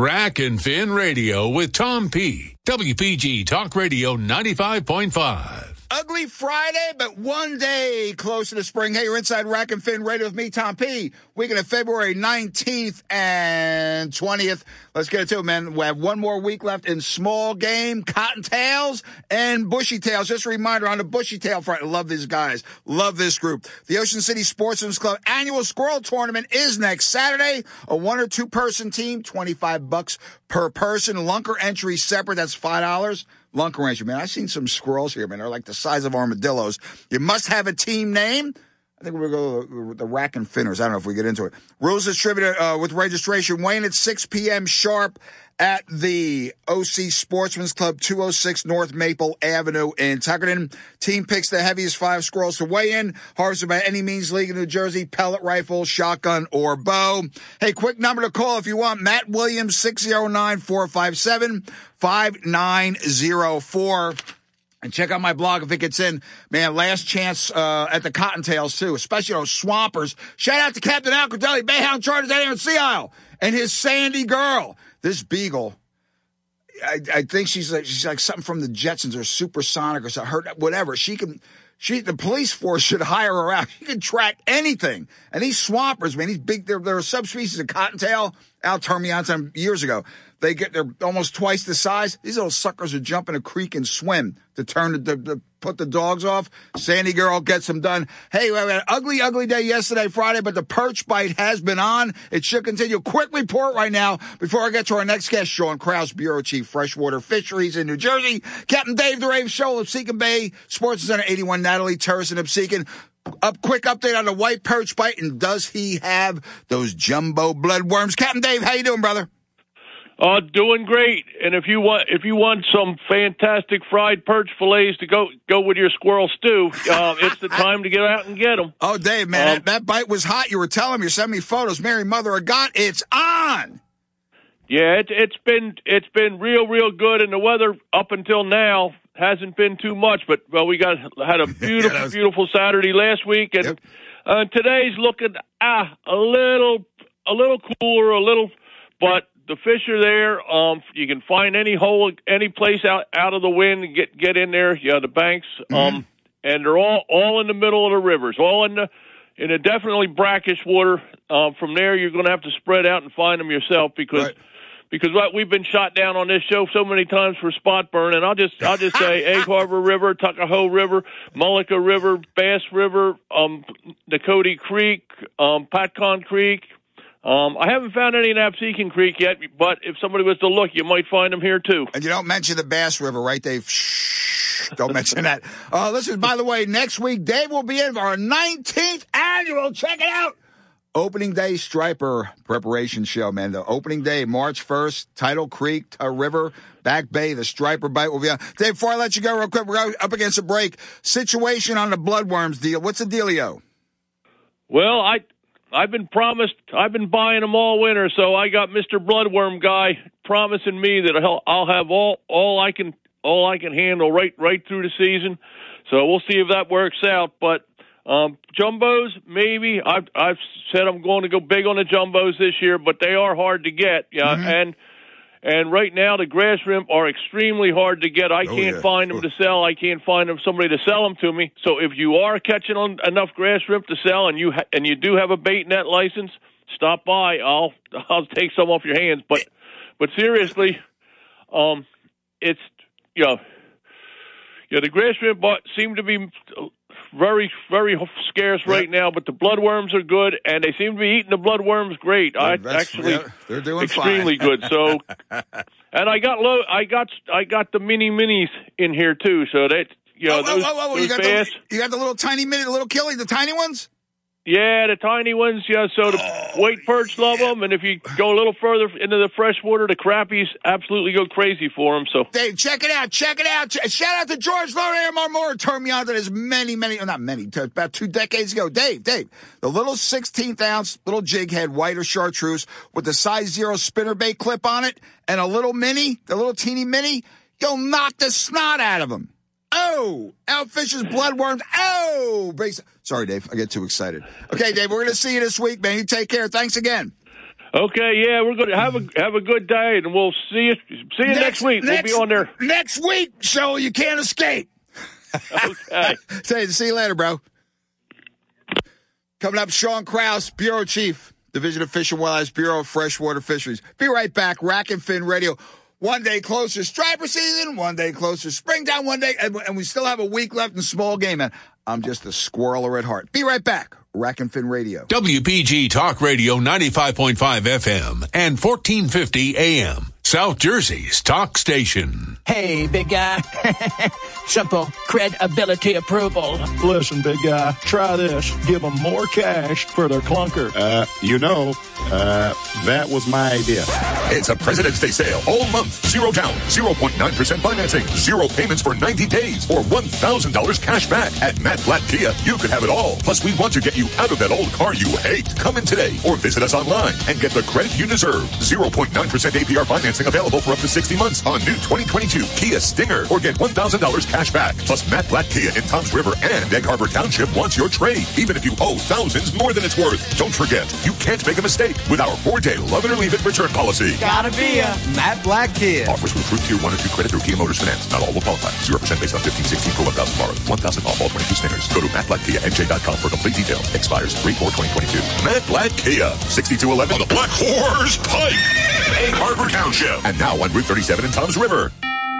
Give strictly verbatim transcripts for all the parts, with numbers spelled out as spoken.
Rack and Fin Radio with Tom P. W P G Talk Radio ninety-five point five. Ugly Friday, but one day closer to spring. Hey, you're inside Rack and Fin Radio with me, Tom P. Weekend of February nineteenth and twentieth. Let's get into it, man. We have one more week left in small game, cottontails, and bushy tails. Just a reminder on the bushy tail front. I love these guys. Love this group. The Ocean City Sportsman's Club annual squirrel tournament is next Saturday. A one or two person team, twenty-five bucks per person. Lunker entry separate. That's five dollars. Lunker entry, man. I've seen some squirrels here, man. They're like the size of armadillos. You must have a team name. I think we're going to go with the Rack and Finners. I don't know if we get into it. Rules distributed uh, with registration. Weighing at six p.m. sharp at the O C Sportsman's Club, two oh six North Maple Avenue in Tuckerton. Team picks the heaviest five squirrels to weigh in. Harvested by Any Means League in New Jersey. Pellet rifle, shotgun, or bow. Hey, quick number to call if you want. Matt Williams, six oh nine, four five seven, five nine oh four. And check out my blog if it gets in. Man, last chance uh, at the Cottontails, too, especially those Swampers. Shout out to Captain Alcadelli, Bayhound Charters out here in Sea Isle, and his Sandy girl. This beagle, I, I think she's like she's like something from the Jetsons or Supersonic or something, her, whatever. She can, she the police force should hire her out. She can track anything. And these Swampers, man, these big, they're, they're a subspecies of Cottontail. Al turned me on to them years ago. They get, they're almost twice the size. These little suckers would jump in a creek and swim to turn the, the, the put the dogs off. Sandy girl gets them done. Hey, we had an ugly, ugly day yesterday, Friday, but the perch bite has been on. It should continue. Quick report right now before I get to our next guest, Sean Krause, Bureau Chief, Freshwater Fisheries in New Jersey. Captain Dave the Rave Show of Absecon Bay, Sports Center eighty-one, Natalie Terrace in Absecon. Up, quick update on the white perch bite, and does he have those jumbo bloodworms? Captain Dave, how you doing, brother? Uh, doing great. And if you want, if you want some fantastic fried perch fillets to go go with your squirrel stew, uh, it's the time to get out and get them. Oh, Dave, man, um, that, that bite was hot. You were telling me, you sent me photos. Mary, Mother of God, it's on. Yeah, it, it's been it's been real, real good, and the weather up until now hasn't been too much. But well, we got had a beautiful, yeah, was... beautiful Saturday last week, and yep. uh, today's looking ah a little a little cooler, a little, but. The fish are there. Um, you can find any hole, any place out, out of the wind, and get get in there. Yeah, the banks, um, mm-hmm. and they're all, all in the middle of the rivers, all in the in a definitely brackish water. Um, from there, you're going to have to spread out and find them yourself because right. because what we've been shot down on this show so many times for spot burn. And I'll just I'll just say Egg Harbor River, Tuckahoe River, Mullica River, Bass River, um, Dakota Creek, um, Patcon Creek. Um, I haven't found any in Absecon Creek yet, but if somebody was to look, you might find them here, too. And you don't mention the Bass River, right, Dave? Shh, don't mention that. Uh, listen, by the way, next week, Dave will be in for our nineteenth annual, check it out, Opening Day Striper Preparation Show, man. The opening day, March first, Tidal Creek, uh, River, Back Bay, the Striper Bite will be on. Dave, before I let you go real quick, we're up against a break. Situation on the bloodworms deal. What's the dealio? Well, I... I've been promised, I've been buying them all winter, so I got Mister Bloodworm guy promising me that I'll, I'll have all, all I can all I can handle right right through the season. So we'll see if that works out. But um, jumbos, maybe. I've I've said I'm going to go big on the jumbos this year, but they are hard to get. Yeah, mm-hmm. and and right now the grass shrimp are extremely hard to get. I oh, can't yeah. find them to sell. I can't find them somebody to sell them to me. So if you are catching on enough grass shrimp to sell, and you ha- and you do have a bait net license, stop by. I'll I'll take some off your hands. But but seriously, um, it's you know, yeah, the grass shrimp seem to be very, very scarce right yeah. now, but the bloodworms are good, and they seem to be eating the bloodworms great. I actually, yeah, they're doing extremely fine. good. So, and I got low, I got, I got the mini minis in here too. So that you know, oh, those, oh, oh, oh, those you got bass, the, you got the little tiny mini, the little killie, the tiny ones. Yeah, the tiny ones, yeah, so the oh, white perch love yeah. them, and if you go a little further into the freshwater, the crappies absolutely go crazy for them. So, Dave, check it out, check it out. Shout out to George Lauderdale Marmora, turned me on to this many, many, oh, not many, about two decades ago. Dave, Dave, the little sixteenth ounce, little jig head, white or chartreuse, with the size zero spinnerbait clip on it, and a little mini, the little teeny mini, you'll knock the snot out of them. Oh, Outfish's bloodworms. Oh, base. Sorry, Dave. I get too excited. Okay, Dave, we're going to see you this week, man. You take care. Thanks again. Okay, yeah, we're going to have a have a good day, and we'll see you see you next, next week. Next, we'll be on there next week, so you can't escape. Okay. Say, see you later, bro. Coming up, Sean Krause, Bureau Chief, Division of Fish and Wildlife, Bureau of Freshwater Fisheries. Be right back. Rack and Fin Radio. One day closer striper season, one day closer springtime, one day, and, and we still have a week left in small game. Man, I'm just a squirreler at heart. Be right back. Rack and Fin Radio. W P G Talk Radio ninety-five point five F M and fourteen fifty A M. South Jersey's talk station. Hey, big guy. Simple credibility approval. Listen, big guy, try this. Give them more cash for their clunker. Uh, you know, uh, that was my idea. It's a President's Day sale all month. Zero down, zero point nine percent financing, zero payments for ninety days, or one thousand dollars cash back. At Matt Blatt Kia, you can have it all. Plus, we want to get you out of that old car you hate. Come in today or visit us online and get the credit you deserve. zero point nine percent A P R financing available for up to sixty months on new twenty twenty-two Kia Stinger, or get one thousand dollars cash back. Plus, Matt Blatt Kia in Toms River and Egg Harbor Township wants your trade, even if you owe thousands more than it's worth. Don't forget, you can't make a mistake with our four-day love it or leave it return policy. Gotta be a Matt Blatt Kia. Offers with approved tier one or two credit through Kia Motors Finance. Not all will qualify. zero percent based on fifteen sixteen for one thousand borrowed. one thousand off all twenty-two Stingers. Go to matt blatt kia n j dot com for complete details. Expires three four twenty twenty-two. Matt Blatt Kia, sixty-two eleven on the Black Horse Pike, Egg Harbor Township, and now on Route thirty-seven in Toms River.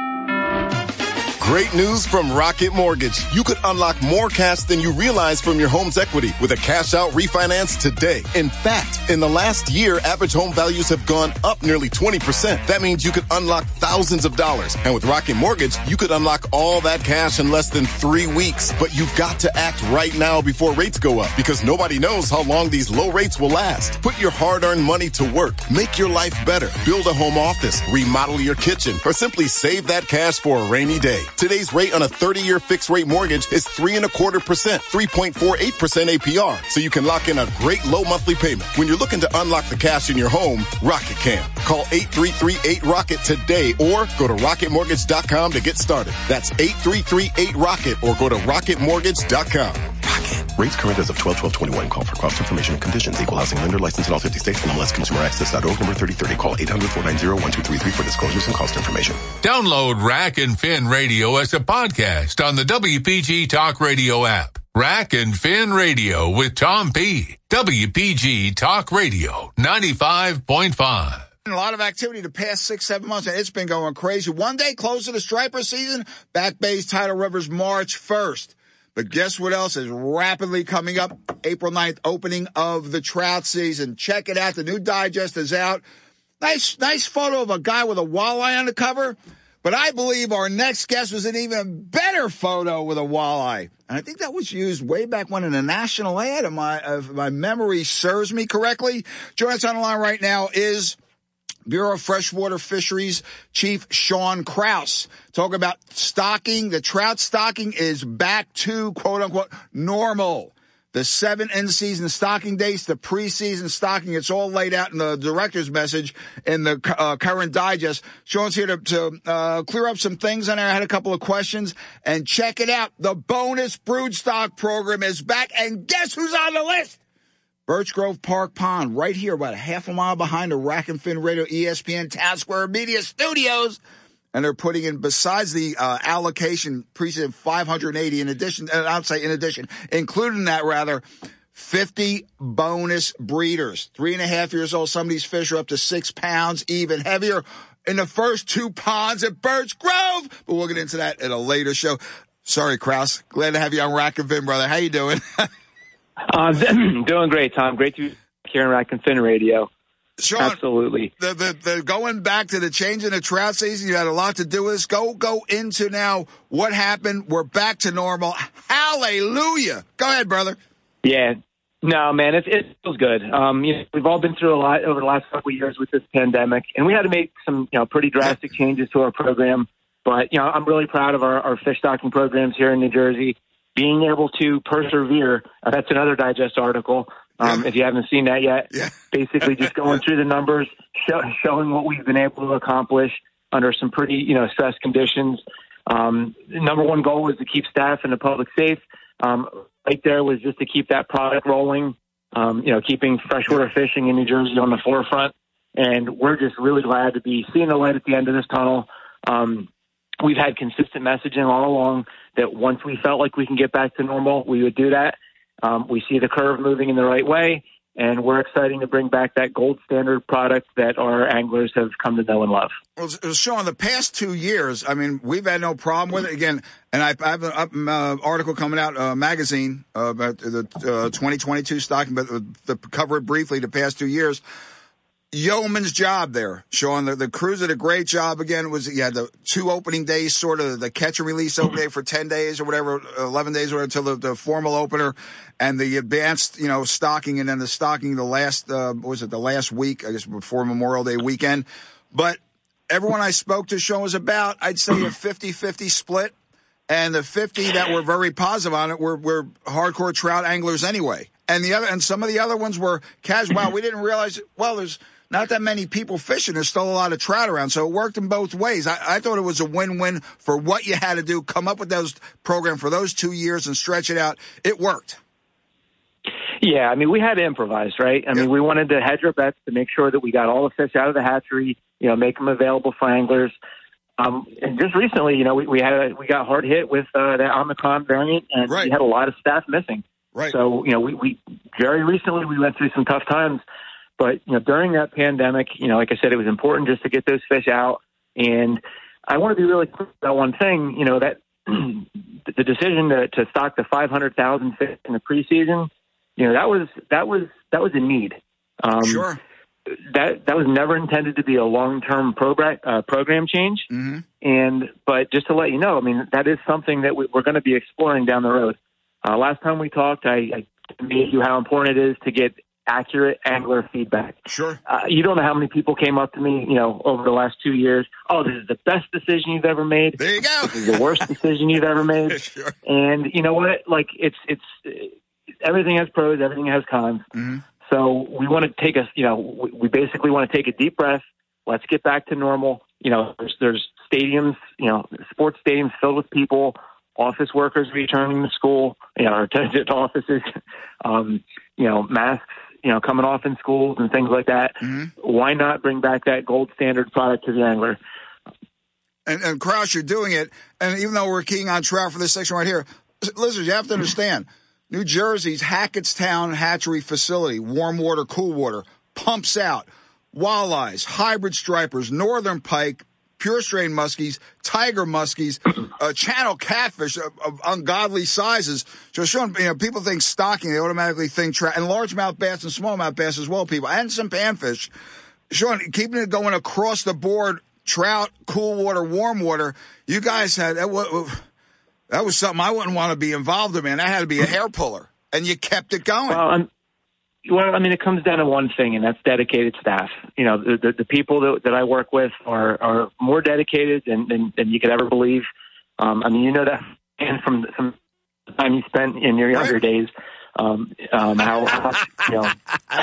Great news from Rocket Mortgage. You could unlock more cash than you realize from your home's equity with a cash-out refinance today. In fact, in the last year, average home values have gone up nearly twenty percent. That means you could unlock thousands of dollars. And with Rocket Mortgage, you could unlock all that cash in less than three weeks. But you've got to act right now before rates go up, because nobody knows how long these low rates will last. Put your hard-earned money to work. Make your life better. Build a home office. Remodel your kitchen. Or simply save that cash for a rainy day. Today's rate on a thirty-year fixed-rate mortgage is three and a quarter percent, three point four eight percent A P R, so you can lock in a great low monthly payment. When you're looking to unlock the cash in your home, Rocket can. Call eight three three eight ROCKET today or go to rocket mortgage dot com to get started. That's eight three three eight ROCKET or go to rocket mortgage dot com. Rocket. Rates current as of twelve twelve twenty-one. Call for cross information and conditions. Equal housing lender license in all fifty states. N M L S consumer access dot org number thirty thirty. Call eight hundred four nine zero one two three three for disclosures and cost information. Download Rack and Fin Radio as a podcast on the W P G Talk Radio app. Rack and Fin Radio with Tom P. W P G Talk Radio ninety-five point five. A lot of activity the past six, seven months, and it's been going crazy. One day closer to striper season, Back Bay's tidal rivers March first. But guess what else is rapidly coming up? April ninth, opening of the trout season. Check it out. The new digest is out. Nice, nice photo of a guy with a walleye on the cover. But I believe our next guest was an even better photo with a walleye. And I think that was used way back when in a national ad, if my, if my memory serves me correctly. Joining us on the line right now is Bureau of Freshwater Fisheries Chief Sean Krause. Talking about stocking. The trout stocking is back to, quote unquote, normal. The seven in-season stocking dates, the preseason stocking, it's all laid out in the director's message in the uh, current digest. Sean's here to, to uh, clear up some things on there. I had a couple of questions. And check it out. The bonus brood stock program is back. And guess who's on the list? Birch Grove Park Pond, right here, about a half a mile behind the Rack and Fin Radio E S P N Town Square Media Studios. And they're putting in, besides the uh, allocation, precinct five hundred eighty, in addition, uh, I'd say in addition, including that, rather, fifty bonus breeders. Three and a half years old. Some of these fish are up to six pounds, even heavier, in the first two ponds at Birch Grove. But we'll get into that in a later show. Sorry, Krause. Glad to have you on Rack and Fin, brother. How you doing? uh, doing great, Tom. Great to be here on Rack and Fin Radio. Sean, absolutely. The, the, the going back to the change in the trout season, you had a lot to do with this. Go go into now what happened. We're back to normal. Hallelujah. Go ahead, brother. Yeah. No, man, it, it feels good. Um, you know, we've all been through a lot over the last couple of years with this pandemic, and we had to make some, you know, pretty drastic changes to our program. But, you know, I'm really proud of our, our fish stocking programs here in New Jersey. Being able to persevere, uh, that's another digest article. Um, if you haven't seen that yet, yeah. Basically just going through the numbers, show, showing what we've been able to accomplish under some pretty, you know, stress conditions. Um, number one goal was to keep staff and the public safe. Um, right there was just to keep that product rolling. um, you know, keeping freshwater fishing in New Jersey on the forefront. And we're just really glad to be seeing the light at the end of this tunnel. Um, we've had consistent messaging all along that once we felt like we can get back to normal, we would do that. Um, we see the curve moving in the right way, and we're excited to bring back that gold standard product that our anglers have come to know and love. Well, Sean, the past two years, I mean, we've had no problem with it. Again, and I, I have an uh, article coming out, uh, magazine, uh, about the uh, twenty twenty-two stocking, but to cover it briefly, the past two years. Yeoman's job there, Sean. The, the crews did a great job. Again, it was you had the two opening days, sort of the catch and release opening day for ten days or whatever, eleven days or whatever, until the, the formal opener, and the advanced, you know, stocking, and then the stocking the last, uh, what was it, the last week, I guess, before Memorial Day weekend. But everyone I spoke to, Sean, was about, I'd say, a fifty-fifty split, and the fifty that were very positive on it were, were hardcore trout anglers anyway, and the other, and some of the other ones were casual. Wow, we didn't realize. Well, there's not that many people fishing. There's still a lot of trout around. So it worked in both ways. I, I thought it was a win-win for what you had to do, come up with those program for those two years and stretch it out. It worked. Yeah, I mean, we had to improvise, right? I mean, we wanted to hedge our bets to make sure that we got all the fish out of the hatchery, you know, make them available for anglers. Um, and just recently, you know, we, we had a, we got hard hit with uh, the Omicron variant, and right. we had a lot of staff missing. Right. So, you know, we, we very recently we went through some tough times. But, you know, during that pandemic, you know, like I said, it was important just to get those fish out. And I want to be really clear about one thing, you know, that the decision to, to stock the five hundred thousand fish in the preseason, you know, that was that was that was a need. Um, sure. That that was never intended to be a long-term program uh, program change. Mm-hmm. And but just to let you know, I mean, that is something that we, we're going to be exploring down the road. Uh, last time we talked, I, I made you how important it is to get accurate angler feedback. Sure. Uh, you don't know how many people came up to me, you know, over the last two years. Oh, this is the best decision you've ever made. There you go. This is the worst decision you've ever made. Sure. And you know what? Like it's it's everything has pros, everything has cons. Mm-hmm. So we want to take a, you know, we, we basically want to take a deep breath. Let's get back to normal. You know, there's there's stadiums, you know, sports stadiums filled with people. Office workers returning to school, you know, or to, to offices. Um, you know, masks. You know, coming off in schools and things like that. Mm-hmm. Why not bring back that gold standard product to the angler? And, and Kraus, you're doing it. And even though we're keying on trout for this section right here, listeners, you have to understand, New Jersey's Hackettstown Hatchery Facility, warm water, cool water, pumps out walleyes, hybrid stripers, northern pike, pure strain muskies, tiger muskies, uh, channel catfish of, of ungodly sizes. So, Sean, you know, people think stocking, they automatically think trout, and largemouth bass and smallmouth bass as well, people, and some panfish. Sean, keeping it going across the board, trout, cool water, warm water, you guys had, that was, that was something I wouldn't want to be involved in, man. That had to be a hair puller, and you kept it going. Well, I'm, Well, I mean, it comes down to one thing, and that's dedicated staff. You know, the the, the people that, that I work with are, are more dedicated than, than, than you could ever believe. Um, I mean, you know that and from from the time you spent in your younger right. days, um, um, how, how you know,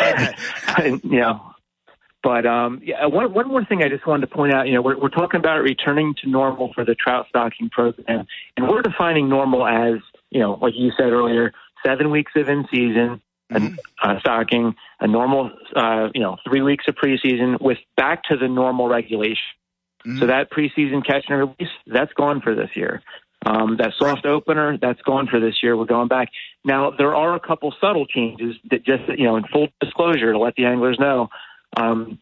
and, you know. But um, yeah, one one more thing I just wanted to point out. You know, we're we're talking about returning to normal for the trout stocking program, and we're defining normal as, you know, like you said earlier, seven weeks of in season. Mm-hmm. A, uh, stocking, a normal, uh, you know, three weeks of preseason with back to the normal regulation. Mm-hmm. So that preseason catch and release, that's gone for this year. Um, that soft opener, that's gone for this year. We're going back. Now, there are a couple subtle changes that just, you know, in full disclosure to let the anglers know, um,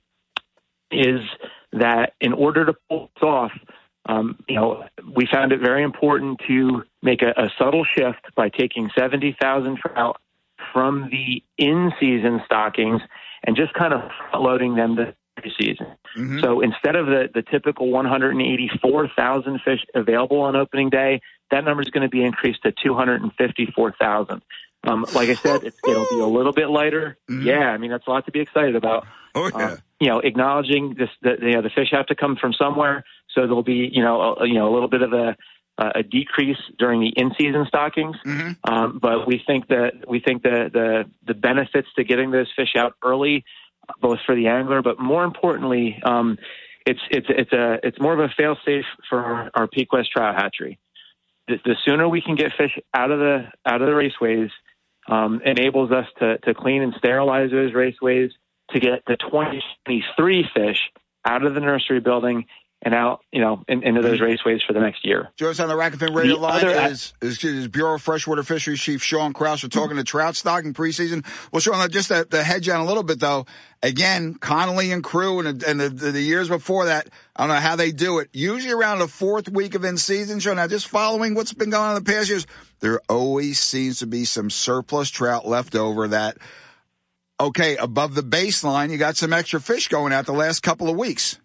is that in order to pull this off, um, you know, we found it very important to make a, a subtle shift by taking seventy thousand trout from the in-season stockings and just kind of loading them to preseason. Mm-hmm. So instead of the, the typical one hundred eighty-four thousand fish available on opening day, that number is going to be increased to two hundred fifty-four thousand. Um, like I said, it's, it'll be a little bit lighter. Mm-hmm. Yeah, I mean, that's a lot to be excited about. Oh, yeah. Um, you know, acknowledging this, the, you know, the fish have to come from somewhere. So there'll be, you know, a, you know, a little bit of a, Uh, a decrease during the in-season stockings, mm-hmm. um, but we think that we think the, the the benefits to getting those fish out early, both for the angler, but more importantly, um, it's it's it's a it's more of a fail-safe for our, our Peak West trout hatchery. The, the sooner we can get fish out of the out of the raceways, um, enables us to, to clean and sterilize those raceways to get the twenty twenty-three fish out of the nursery building and out, you know, in, into those raceways for the next year. Join us on the Rack and Fin Radio The line other- is, is, is Bureau of Freshwater Fisheries Chief Sean Krause. We're talking to trout stocking preseason. Well, Sean, just to, to hedge on a little bit, though, again, Connolly and crew and, and the, the, the years before that, I don't know how they do it. Usually around the fourth week of in-season, Sean, now just following what's been going on in the past years, there always seems to be some surplus trout left over that, okay, above the baseline, you got some extra fish going out the last couple of weeks.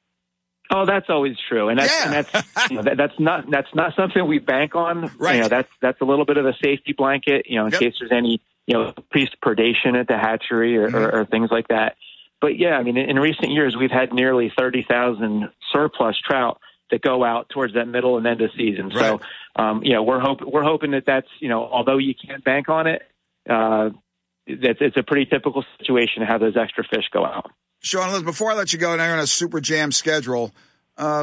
Oh, that's always true, and that's Yeah. and that's you know, that, that's not that's not something we bank on. Right. You know, that's that's a little bit of a safety blanket. You know, in Yep. case there's any you know increased predation at the hatchery or, Mm-hmm. or, or things like that. But yeah, I mean, in, in recent years, we've had nearly thirty thousand surplus trout that go out towards that middle and end of season. Right. So, um, you know, we're hoping we're hoping that that's you know, although you can't bank on it, uh, that's it's a pretty typical situation to have those extra fish go out. Sean, listen, before I let you go, now you're on a super jam schedule, uh,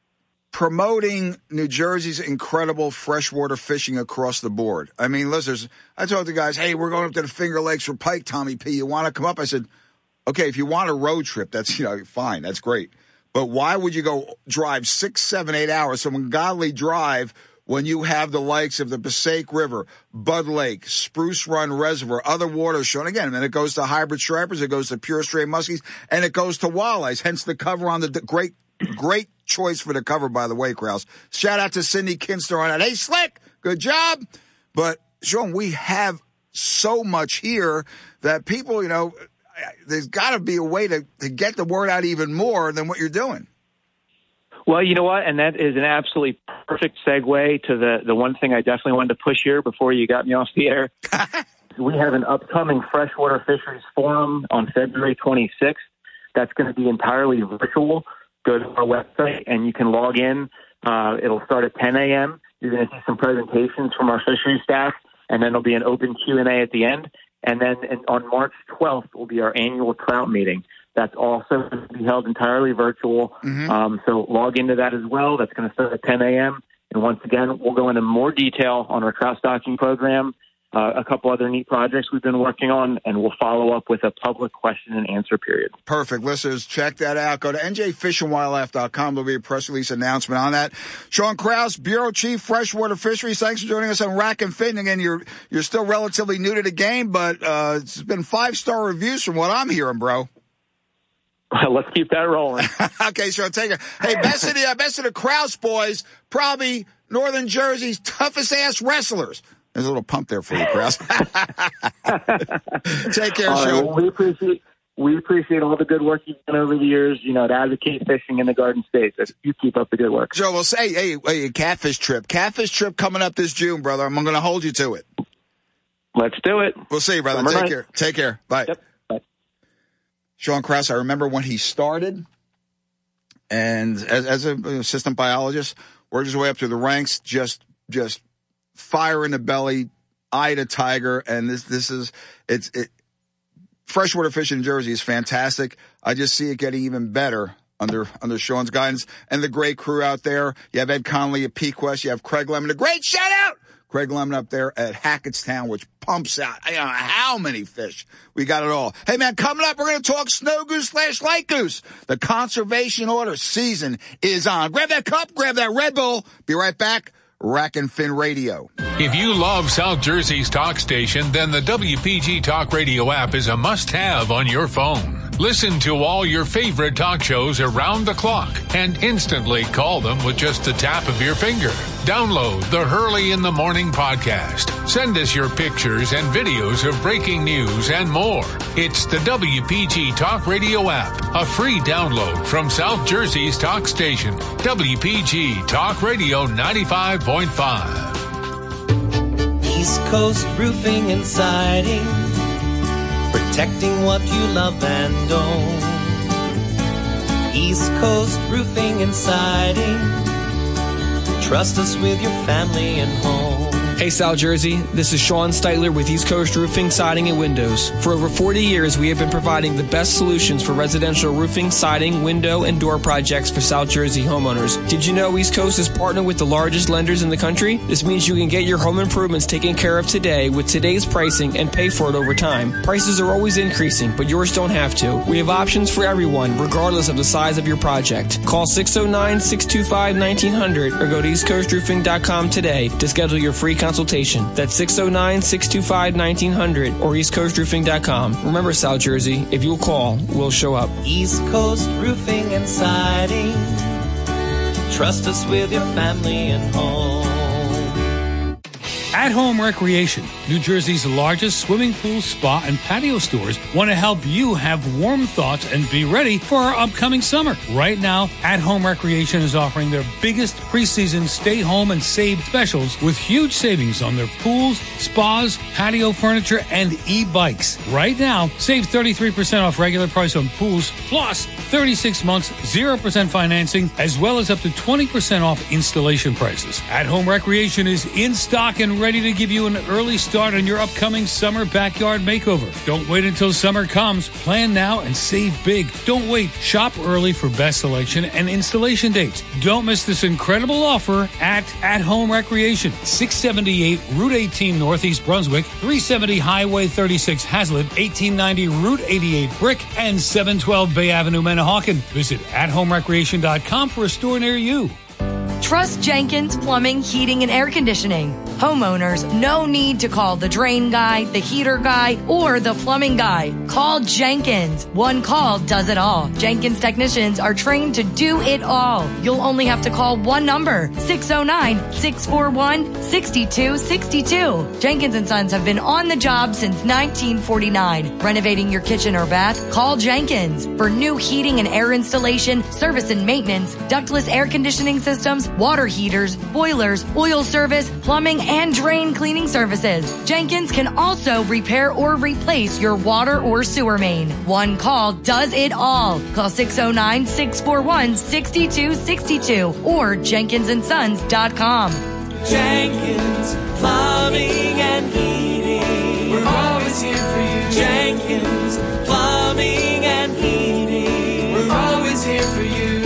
promoting New Jersey's incredible freshwater fishing across the board. I mean, listeners, I told the guys, hey, we're going up to the Finger Lakes for pike, Tommy P. You want to come up? I said, okay, if you want a road trip, that's, you know, fine. That's great. But why would you go drive six, seven, eight hours, some ungodly drive, when you have the likes of the Passaic River, Bud Lake, Spruce Run Reservoir, other waters shown again, and it goes to hybrid stripers, it goes to pure stray muskies, and it goes to walleyes, hence the cover on the d- great, great choice for the cover, by the way, Krause. Shout out to Cindy Kinster on that. Hey, Slick, good job. But, Sean, we have so much here that people, you know, there's got to be a way to, to get the word out even more than what you're doing. Well, you know what? And that is an absolutely perfect segue to the, the one thing I definitely wanted to push here before you got me off the air. We have an upcoming freshwater fisheries forum on February twenty-sixth. That's going to be entirely virtual. Go to our website and you can log in. Uh, it'll start at ten a.m. You're going to see some presentations from our fisheries staff, and then there'll be an open Q and A at the end. And then and on March twelfth will be our annual trout meeting. That's also going to be held entirely virtual. Mm-hmm. Um, so log into that as well. That's going to start at ten a.m. And once again, we'll go into more detail on our trout stocking program, uh, a couple other neat projects we've been working on, and we'll follow up with a public question and answer period. Perfect. Listeners, check that out. Go to N J Fish and Wildlife dot com. There'll be a press release announcement on that. Sean Krause, Bureau Chief, Freshwater Fisheries. Thanks for joining us on Rack and Fin. Again, you're you're still relatively new to the game, but uh, it's been five-star reviews from what I'm hearing, bro. Let's keep that rolling. Okay, Sean, take it. Hey, best of the uh, best of the Krause boys, probably Northern Jersey's toughest ass wrestlers. There's a little pump there for you, Krause. Take care, All right, Sean. well, we appreciate we appreciate all the good work you've done over the years, you know, to advocate fishing in the Garden State. So you keep up the good work. Joe, we'll say, hey, hey, catfish trip. Catfish trip coming up this June, brother. I'm going to hold you to it. Let's do it. We'll see you, brother. Summer Take night. care. Take care. Bye. Yep. Bye. Sean Krause, I remember when he started, and as, as an assistant biologist, worked his way up through the ranks, just just fire in the belly, eye to tiger, and this this is it's it. Freshwater fishing in Jersey is fantastic. I just see it getting even better under under Sean's guidance and the great crew out there. You have Ed Conley at PeaQuest. You have Craig Lemon. A great shout out, Craig Lemon up there at Hackettstown, which pumps out I don't know how many fish. We got it all. Hey man, coming up, we're going to talk snow goose slash light goose. The conservation order season is on. Grab that cup, grab that Red Bull. Be right back. Rack and Fin Radio. If you love South Jersey's talk station, then the W P G Talk Radio app is a must-have on your phone. Listen to all your favorite talk shows around the clock and instantly call them with just the tap of your finger. Download the Hurley in the Morning podcast. Send us your pictures and videos of breaking news and more. It's the W P G Talk Radio app, a free download from South Jersey's talk station, W P G Talk Radio ninety-five point five. East Coast Roofing and Siding, protecting what you love and own. East Coast Roofing and Siding, trust us with your family and home. Hey, South Jersey, this is Sean Steitler with East Coast Roofing, Siding, and Windows. For over forty years, we have been providing the best solutions for residential roofing, siding, window, and door projects for South Jersey homeowners. Did you know East Coast is partnered with the largest lenders in the country? This means you can get your home improvements taken care of today with today's pricing and pay for it over time. Prices are always increasing, but yours don't have to. We have options for everyone, regardless of the size of your project. Call six oh nine, six two five, nineteen hundred or go to east coast roofing dot com today to schedule your free consultation. That's six oh nine, six two five, nineteen hundred or east coast roofing dot com. Remember, South Jersey, if you'll call, we'll show up. East Coast Roofing and Siding. Trust us with your family and home. At Home Recreation, New Jersey's largest swimming pool, spa, and patio stores, want to help you have warm thoughts and be ready for our upcoming summer. Right now, At Home Recreation is offering their biggest preseason stay home and save specials with huge savings on their pools, spas, patio furniture, and e-bikes. Right now, save thirty-three percent off regular price on pools, plus thirty-six months, zero percent financing, as well as up to twenty percent off installation prices. At Home Recreation is in stock and ready to give you an early start on your upcoming summer backyard makeover. Don't wait until summer comes. Plan now and save big. Don't wait. Shop early for best selection and installation dates. Don't miss this incredible offer at At Home Recreation, six seventy-eight Route eighteen Northeast Brunswick, three seventy Highway thirty-six Hazlitt, eighteen ninety Route eighty-eight Brick, and seven twelve Bay Avenue, Manahawkin. Visit at home recreation dot com for a store near you. Trust Jenkins Plumbing, Heating, and Air Conditioning. Homeowners, no need to call the drain guy, the heater guy, or the plumbing guy. Call Jenkins. One call does it all. Jenkins technicians are trained to do it all. You'll only have to call one number, six oh nine, six four one, six two six two. Jenkins and Sons have been on the job since nineteen forty-nine. Renovating your kitchen or bath? Call Jenkins. For new heating and air installation, service and maintenance, ductless air conditioning systems, water heaters, boilers, oil service, plumbing, and drain cleaning services. Jenkins can also repair or replace your water or sewer main. One call does it all. Call six oh nine, six four one, six two six two or jenkins and sons dot com. Jenkins Plumbing and Heating. We're always here for you. Jenkins Plumbing and Heating. We're always here for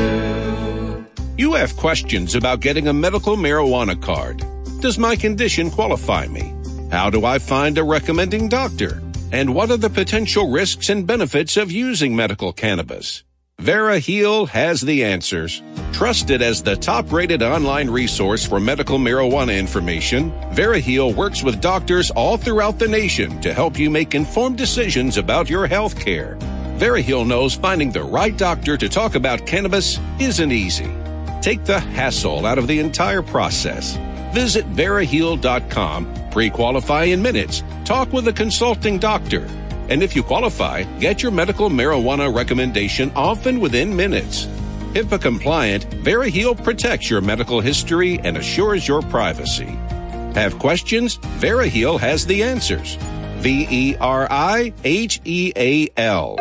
you. You have questions about getting a medical marijuana card. Does my condition qualify me? How do I find a recommending doctor? And what are the potential risks and benefits of using medical cannabis? VeraHeal has the answers. Trusted as the top-rated online resource for medical marijuana information, VeraHeal works with doctors all throughout the nation to help you make informed decisions about your health care. VeraHeal knows finding the right doctor to talk about cannabis isn't easy. Take the hassle out of the entire process. Visit vera heal dot com, pre-qualify in minutes, talk with a consulting doctor. And if you qualify, get your medical marijuana recommendation often within minutes. HIPAA compliant, VeraHeal protects your medical history and assures your privacy. Have questions? VeraHeal has the answers. V E R I H E A L.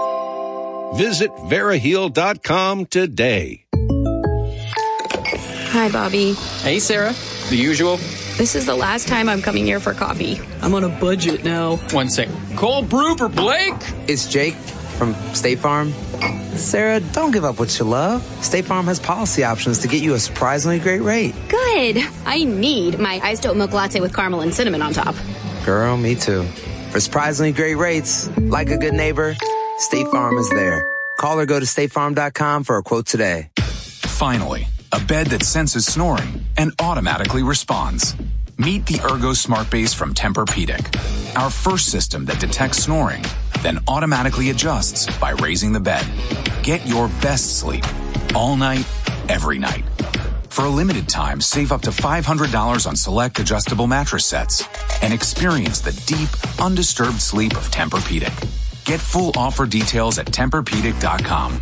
Visit vera heal dot com today. Hi, Bobby. Hey, Sarah. The usual? This is the last time I'm coming here for coffee. I'm on a budget now. One sec. Cold brew for Blake? It's Jake from State Farm. Sarah, don't give up what you love. State Farm has policy options to get you a surprisingly great rate. Good. I need my iced oat milk latte with caramel and cinnamon on top. Girl, me too. For surprisingly great rates, like a good neighbor, State Farm is there. Call or go to state farm dot com for a quote today. Finally, a bed that senses snoring and automatically responds. Meet the Ergo Smart Base from Tempur-Pedic, our first system that detects snoring, then automatically adjusts by raising the bed. Get your best sleep all night, every night. For a limited time, save up to five hundred dollars on select adjustable mattress sets and experience the deep, undisturbed sleep of Tempur-Pedic. Get full offer details at Tempur Pedic dot com.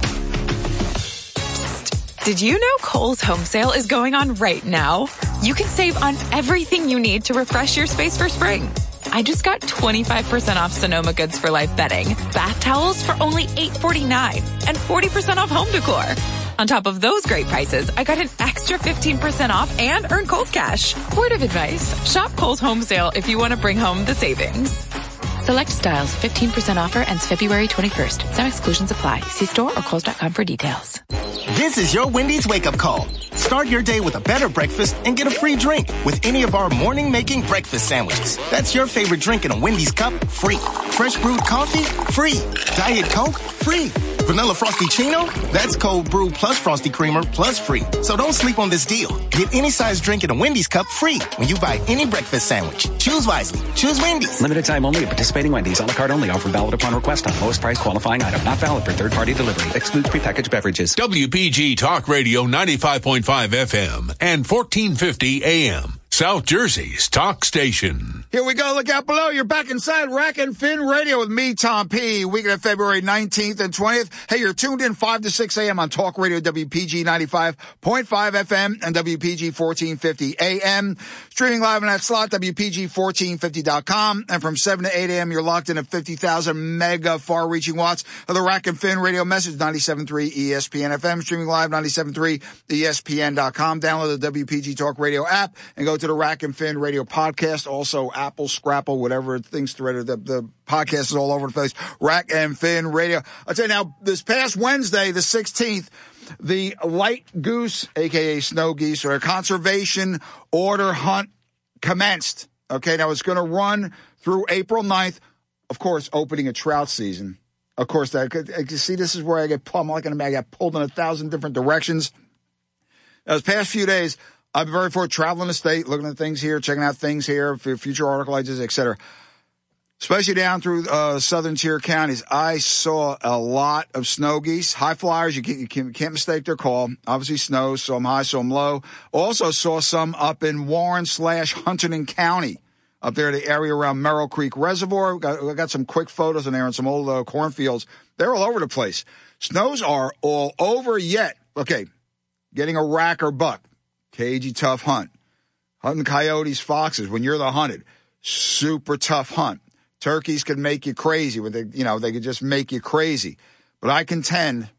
Did you know Kohl's home sale is going on right now? You can save on everything you need to refresh your space for spring. I just got twenty-five percent off Sonoma Goods for Life bedding, bath towels for only eight forty-nine, and forty percent off home decor. On top of those great prices, I got an extra fifteen percent off and earned Kohl's Cash. Word of advice, shop Kohl's home sale if you want to bring home the savings. Select styles, fifteen percent offer ends February twenty-first. Some exclusions apply. See store or kohls dot com for details. This is your Wendy's wake-up call. Start your day with a better breakfast and get a free drink with any of our morning-making breakfast sandwiches. That's your favorite drink in a Wendy's cup, free. Fresh brewed coffee, free. Diet Coke, free. Vanilla Frosty-Chino, that's cold brew plus Frosty Creamer plus free. So don't sleep on this deal. Get any size drink in a Wendy's cup free when you buy any breakfast sandwich. Choose wisely. Choose Wendy's. Limited time only at participating Wendy's. A la carte only. Offer valid upon request on lowest price qualifying item. Not valid for third-party delivery. Excludes prepackaged beverages. W P G Talk Radio ninety-five point five F M and fourteen fifty A M. South Jersey's talk station. Here we go. Look out below. You're back inside Rack and Fin Radio with me, Tom P. Weekend of February nineteenth and twentieth. Hey, you're tuned in five to six A M on Talk Radio W P G ninety-five point five F M and W P G fourteen fifty A M. Streaming live on that slot, W P G fourteen fifty dot com. And from seven to eight A M, you're locked in at fifty thousand mega far-reaching watts of the Rack and Fin Radio message, ninety-seven point three E S P N F M. Streaming live, ninety-seven point three E S P N dot com. Download the W P G Talk Radio app and go to the Rack and Fin Radio podcast. Also, Apple, Scrapple, whatever things to read. The, the podcast is all over the place. Rack and Fin Radio. I'll tell you now, this past Wednesday, the sixteenth, the light goose, a k a snow geese, or a conservation order hunt commenced. Okay, now it's going to run through April ninth. Of course, opening a trout season. Of course, that you see, this is where I get pulled. I'm like, I got pulled in a thousand different directions. Now, this past few days, I've been very fortunate traveling the state, looking at things here, checking out things here, for future article ideas, et cetera. Especially down through uh, southern tier counties, I saw a lot of snow geese. High flyers, you can't, you can't, can't mistake their call. Obviously snows, some high, some low. Also saw some up in Warren slash Huntington County, up there, the area around Merrill Creek Reservoir. We got, we got some quick photos in there and some old uh, cornfields. They're all over the place. Snows are all over yet. Okay, getting a rack or buck. Cagey, tough hunt. Hunting coyotes, foxes, when you're the hunted, super tough hunt. Turkeys could make you crazy. With the, you know, they could just make you crazy. But I contend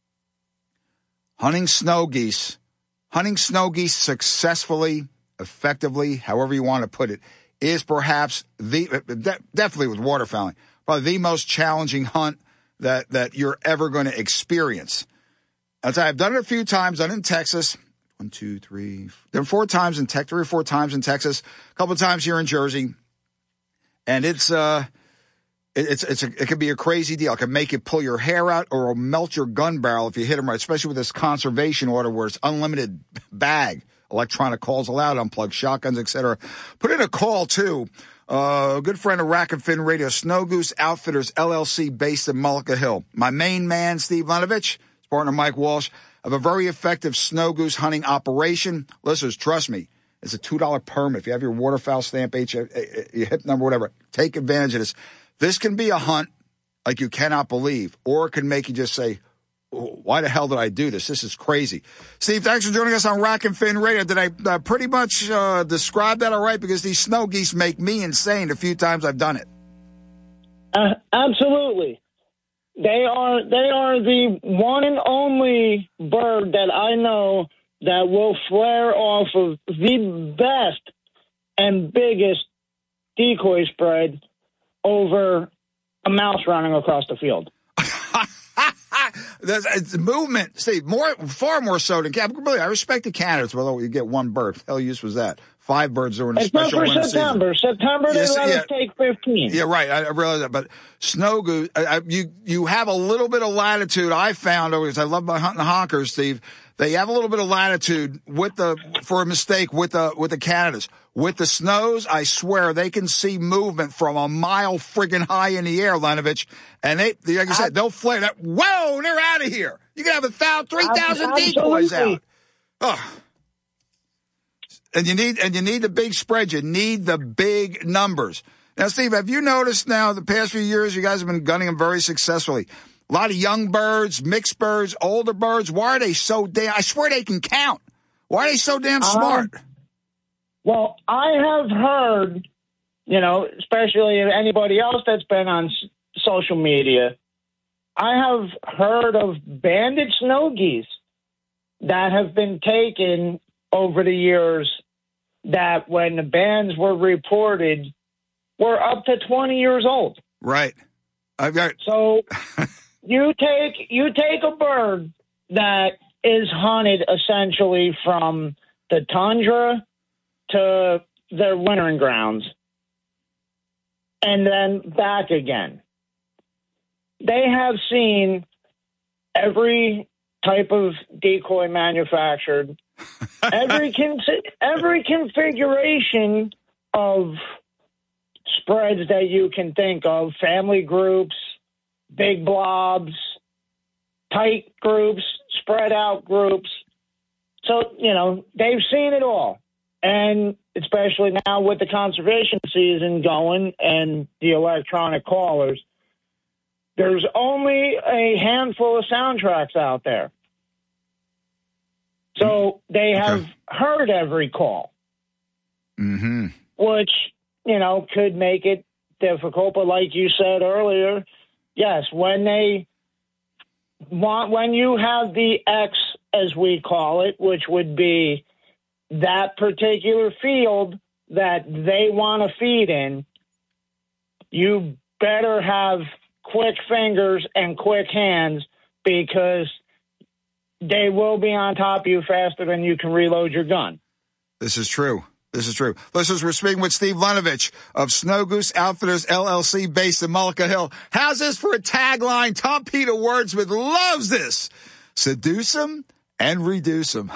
hunting snow geese, hunting snow geese successfully, effectively, however you want to put it, is perhaps the, definitely with waterfowling, probably the most challenging hunt that, that you're ever going to experience. As I've done it a few times, done it in Texas. One, two, three. There were four times in Texas, three or four times in Texas, a couple of times here in Jersey, and it's uh, it, it's it's a, it could be a crazy deal. It can make you pull your hair out, or it'll melt your gun barrel if you hit them right. Especially with this conservation order where it's unlimited bag, electronic calls allowed, unplugged shotguns, et cetera. Put in a call too. Uh, a good friend of Rack and Fin Radio, Snow Goose Outfitters L L C, based in Mullica Hill. My main man, Steve Lenovich, his partner Mike Walsh, of a very effective snow goose hunting operation. Listeners, trust me, it's a two dollar permit. If you have your waterfowl stamp, H, your hip number, whatever, take advantage of this. This can be a hunt like you cannot believe, or it can make you just say, why the hell did I do this? This is crazy. Steve, thanks for joining us on Rack and Fin Radio. Did I uh, pretty much uh, describe that all right? Because these snow geese make me insane the few times I've done it. Uh, absolutely. They are they are the one and only bird that I know that will flare off of the best and biggest decoy spread over a mouse running across the field. There's it's movement, Steve, more, far more so than Canada. Really, I respect the Canadians, although you get one bird. Hell use was that? Five birds during a it's special winter season. September. September, they yes, let yeah. us take fifteen. Yeah, right. I, I realize that. But snow goose, I, I, you you have a little bit of latitude. I found, because I love my hunting honkers, Steve. They have a little bit of latitude with the for a mistake with the with the Canadas. With the snows, I swear they can see movement from a mile friggin' high in the air, Lenovich. And they, like I said, they'll flare that. Whoa, they're out of here. You can have a thousand, three thousand decoys out. Oh. And you need and you need the big spread. You need the big numbers. Now, Steve, have you noticed now the past few years you guys have been gunning them very successfully? A lot of young birds, mixed birds, older birds. Why are they so damn? I swear they can count. Why are they so damn smart? Um, well, I have heard, you know, especially anybody else that's been on s- social media, I have heard of banded snow geese that have been taken over the years that when the bands were reported were up to twenty years old. Right. I've got So you take you take a bird that is hunted essentially from the tundra to their wintering grounds and then back again. They have seen every type of decoy manufactured, every con- every configuration of spreads that you can think of, family groups, big blobs, tight groups, spread out groups. So, you know, they've seen it all. And especially now with the conservation season going and the electronic callers, there's only a handful of soundtracks out there. So they have okay. heard every call, mm-hmm. which, you know, could make it difficult. But like you said earlier, yes, when they want, when you have the X, as we call it, which would be that particular field that they want to feed in, you better have quick fingers and quick hands because they will be on top of you faster than you can reload your gun. This is true. This is true. Listeners, we're speaking with Steve Lenovich of Snow Goose Outfitters, L L C, based in Mullica Hill. How's this for a tagline? Tom Peter Wordsmith loves this. Seduce them and reduce them.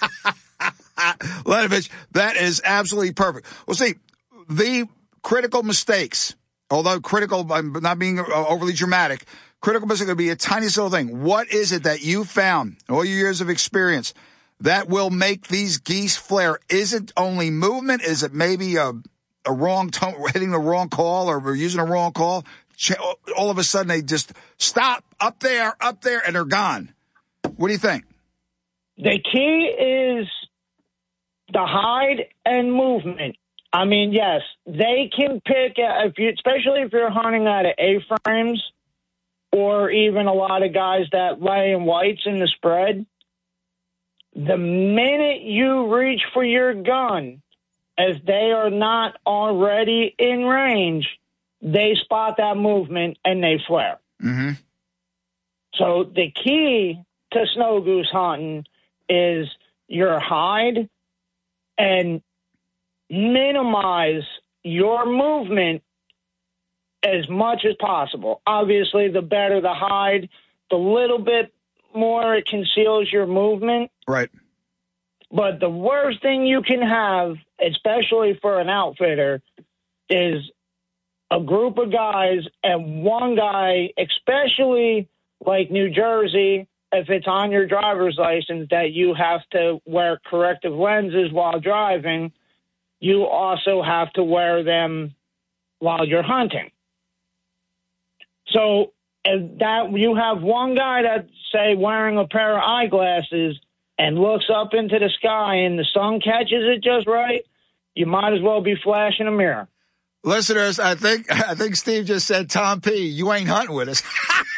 Lenovich, that is absolutely perfect. Well, see, the critical mistakes, although critical, I'm not being overly dramatic, critical mistakes would be a tiny little thing. What is it that you found, all your years of experience, that will make these geese flare? Is it only movement? Is it maybe a, a wrong tone, hitting the wrong call, or we're using a wrong call? All of a sudden, they just stop up there, up there, and they're gone. What do you think? The key is the hide and movement. I mean, yes, they can pick, if you, especially if you're hunting out of A-frames, or even a lot of guys that lay in whites in the spread. The minute you reach for your gun, if they are not already in range, they spot that movement and they flare. Mm-hmm. So the key to snow goose hunting is your hide and minimize your movement as much as possible. Obviously, the better the hide, the little bit more it conceals your movement. Right. But the worst thing you can have, especially for an outfitter, is a group of guys and one guy, especially like New Jersey, if it's on your driver's license that you have to wear corrective lenses while driving, you also have to wear them while you're hunting. So if that you have one guy that's, say, wearing a pair of eyeglasses and looks up into the sky and the sun catches it just right, you might as well be flashing a mirror. Listeners, I think I think Steve just said, Tom P., you ain't hunting with us.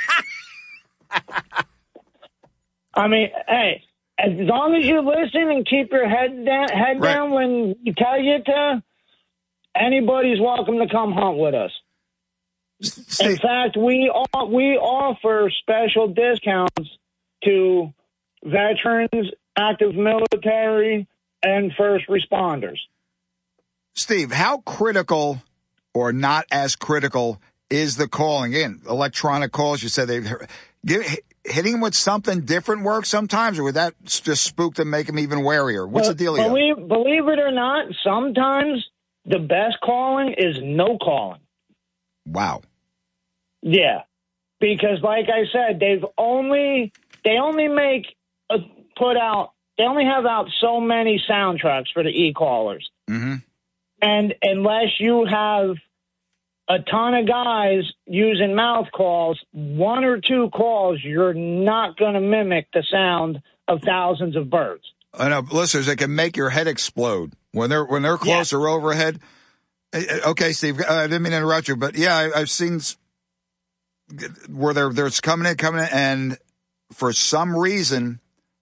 I mean, hey, as long as you listen and keep your head down, head Right. down when you tell you to, anybody's welcome to come hunt with us. In fact, we we offer special discounts to veterans, active military, and first responders. Steve, how critical or not as critical is the calling in? Electronic calls, you said they give, hitting them with something different work sometimes, or would that just spook them, make them even warier? What's But the dealio? Believe, believe it or not, sometimes the best calling is no calling. Wow. Yeah, because like I said, they've only they only make a, put out they only have out so many soundtracks for the e-callers, mm-hmm. and unless you have a ton of guys using mouth calls, one or two calls, you're not going to mimic the sound of thousands of birds. I know, listeners, it can make your head explode when they're when they're close Yeah. or overhead. Okay, Steve, I didn't mean to interrupt you, but yeah, I, I've seen where they're, they're coming in, coming in, and for some reason,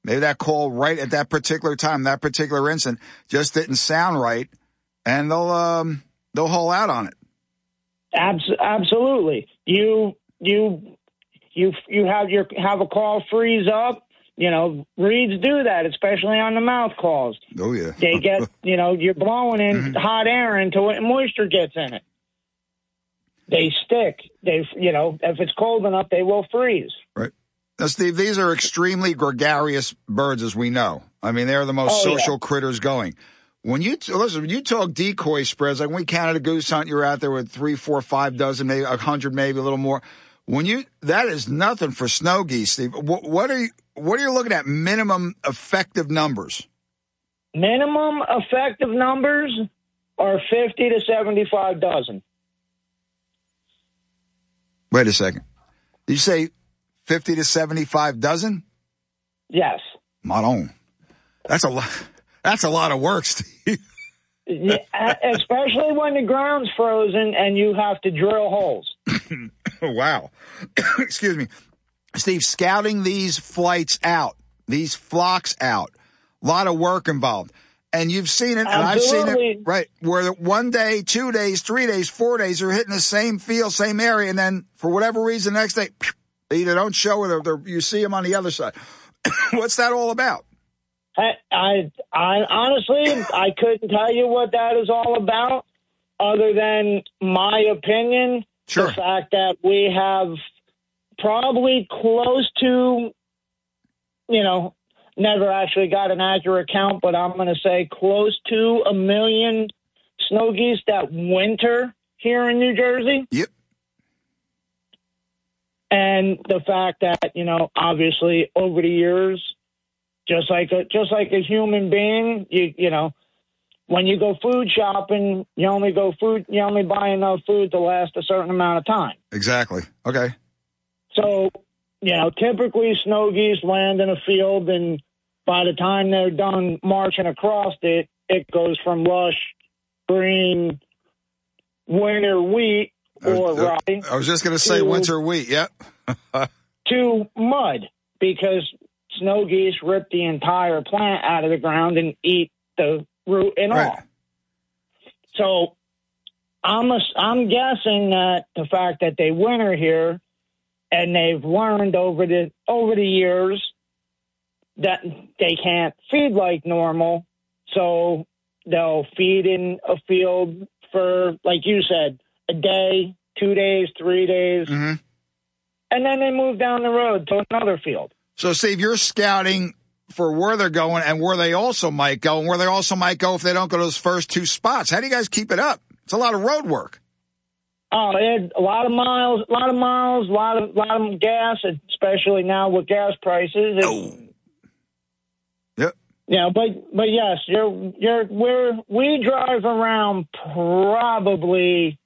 Maybe that call right at that particular time, that particular instant, just didn't sound right, and they'll um, they'll haul out on it. Abs- absolutely. You you you you have your have a call freeze up. You know, reeds do that, especially on the mouth calls. Oh yeah. They get, you know, you're blowing in Mm-hmm. hot air into it, and moisture gets in it. They stick. They, you know, if it's cold enough, they will freeze. Right. Now, Steve, these are extremely gregarious birds, as we know. I mean, they're the most Oh, yeah. social critters going. When you listen, when you talk decoy spreads, like when we counted a goose hunt, you're out there with three, four, five dozen, maybe a hundred, maybe a little more. When you that is nothing for snow geese, Steve. What, what are you? What are you looking at? Minimum effective numbers. Minimum effective numbers are fifty to seventy-five dozen. Wait a second. Did you say fifty to seventy-five dozen? Yes. Madon. That's a lot. That's a lot of work, Steve. Yeah, especially when the ground's frozen and you have to drill holes. Wow. Excuse me. Steve, scouting these flights out, these flocks out, a lot of work involved. And you've seen it, and I've seen it, right, where one day, two days, three days, four days, they're hitting the same field, same area, and then for whatever reason, the next day, they either don't show it or they're- you see them on the other side. What's that all about? I, I, I honestly, I couldn't tell you what that is all about, other than my opinion. Sure. The fact that we have probably close to, you know, never actually got an accurate count, but I'm going to say close to a million snow geese that winter here in New Jersey. Yep. And the fact that, you know, obviously over the years, just like a, just like a human being, you, you know, when you go food shopping, you only go food, you only buy enough food to last a certain amount of time. Exactly. Okay. So, you know, typically snow geese land in a field, and by the time they're done marching across it, it goes from lush, green, winter wheat or rye. I was just going to say to- winter wheat. Yep. to mud, because snow geese rip the entire plant out of the ground and eat the root and Right. all. So I'm a, I'm guessing that the fact that they winter here and they've learned over the over the years that they can't feed like normal, so they'll feed in a field for, like you said, a day, two days, three days, Mm-hmm. and then they move down the road to another field. So, Steve, you're scouting for where they're going and where they also might go, and where they also might go if they don't go to those first two spots. How do you guys keep it up? It's a lot of road work. Oh, it, a lot of miles, a lot of miles, a lot of, lot of gas, especially now with gas prices. Oh. Yep. Yeah, but but yes, you're you're we're we drive around probably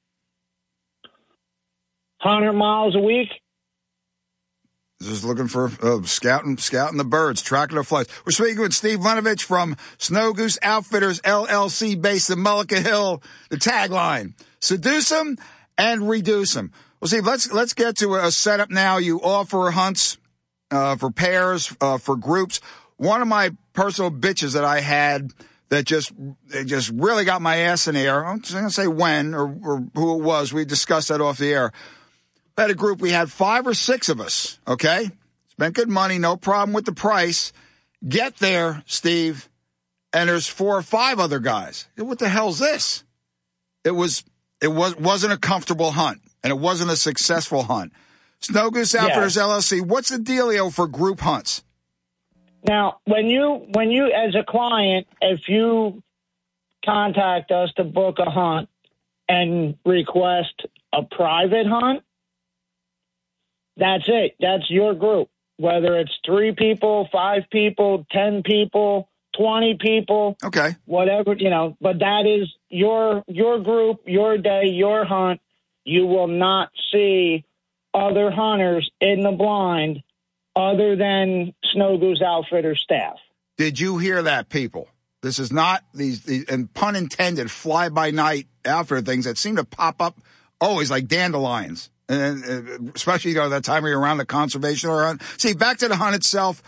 hundred miles a week. Just looking for uh, scouting, scouting the birds, tracking the flights. We're speaking with Steve Lenovich from Snow Goose Outfitters, L L C, based in Mullica Hill. The tagline, seduce them and reduce them. Well, Steve, let's, let's get to a setup now. You offer hunts uh, for pairs, uh, for groups. One of my personal bitches that I had that just, it just really got my ass in the air. I'm just going to say when or, or who it was. We discussed that off the air. Had a group, we had five or six of us, okay? Spent good money, no problem with the price. Get there, Steve, and there's four or five other guys. What the hell's this? It was, it was, wasn't a comfortable hunt, and it wasn't a successful hunt. Snow Goose Outfitters, Yeah. L L C, what's the dealio for group hunts? Now, when you when you as a client, if you contact us to book a hunt and request a private hunt, that's it. That's your group. Whether it's three people, five people, ten people, twenty people, okay, whatever, you know. But that is your your group, your day, your hunt. You will not see other hunters in the blind other than Snow Goose Outfitter staff. Did you hear that, people? This is not these, these and pun intended, fly-by-night outfitter things that seem to pop up always like dandelions. And uh, especially, you know, that time of year around the conservation or hunt. See, back to the hunt itself.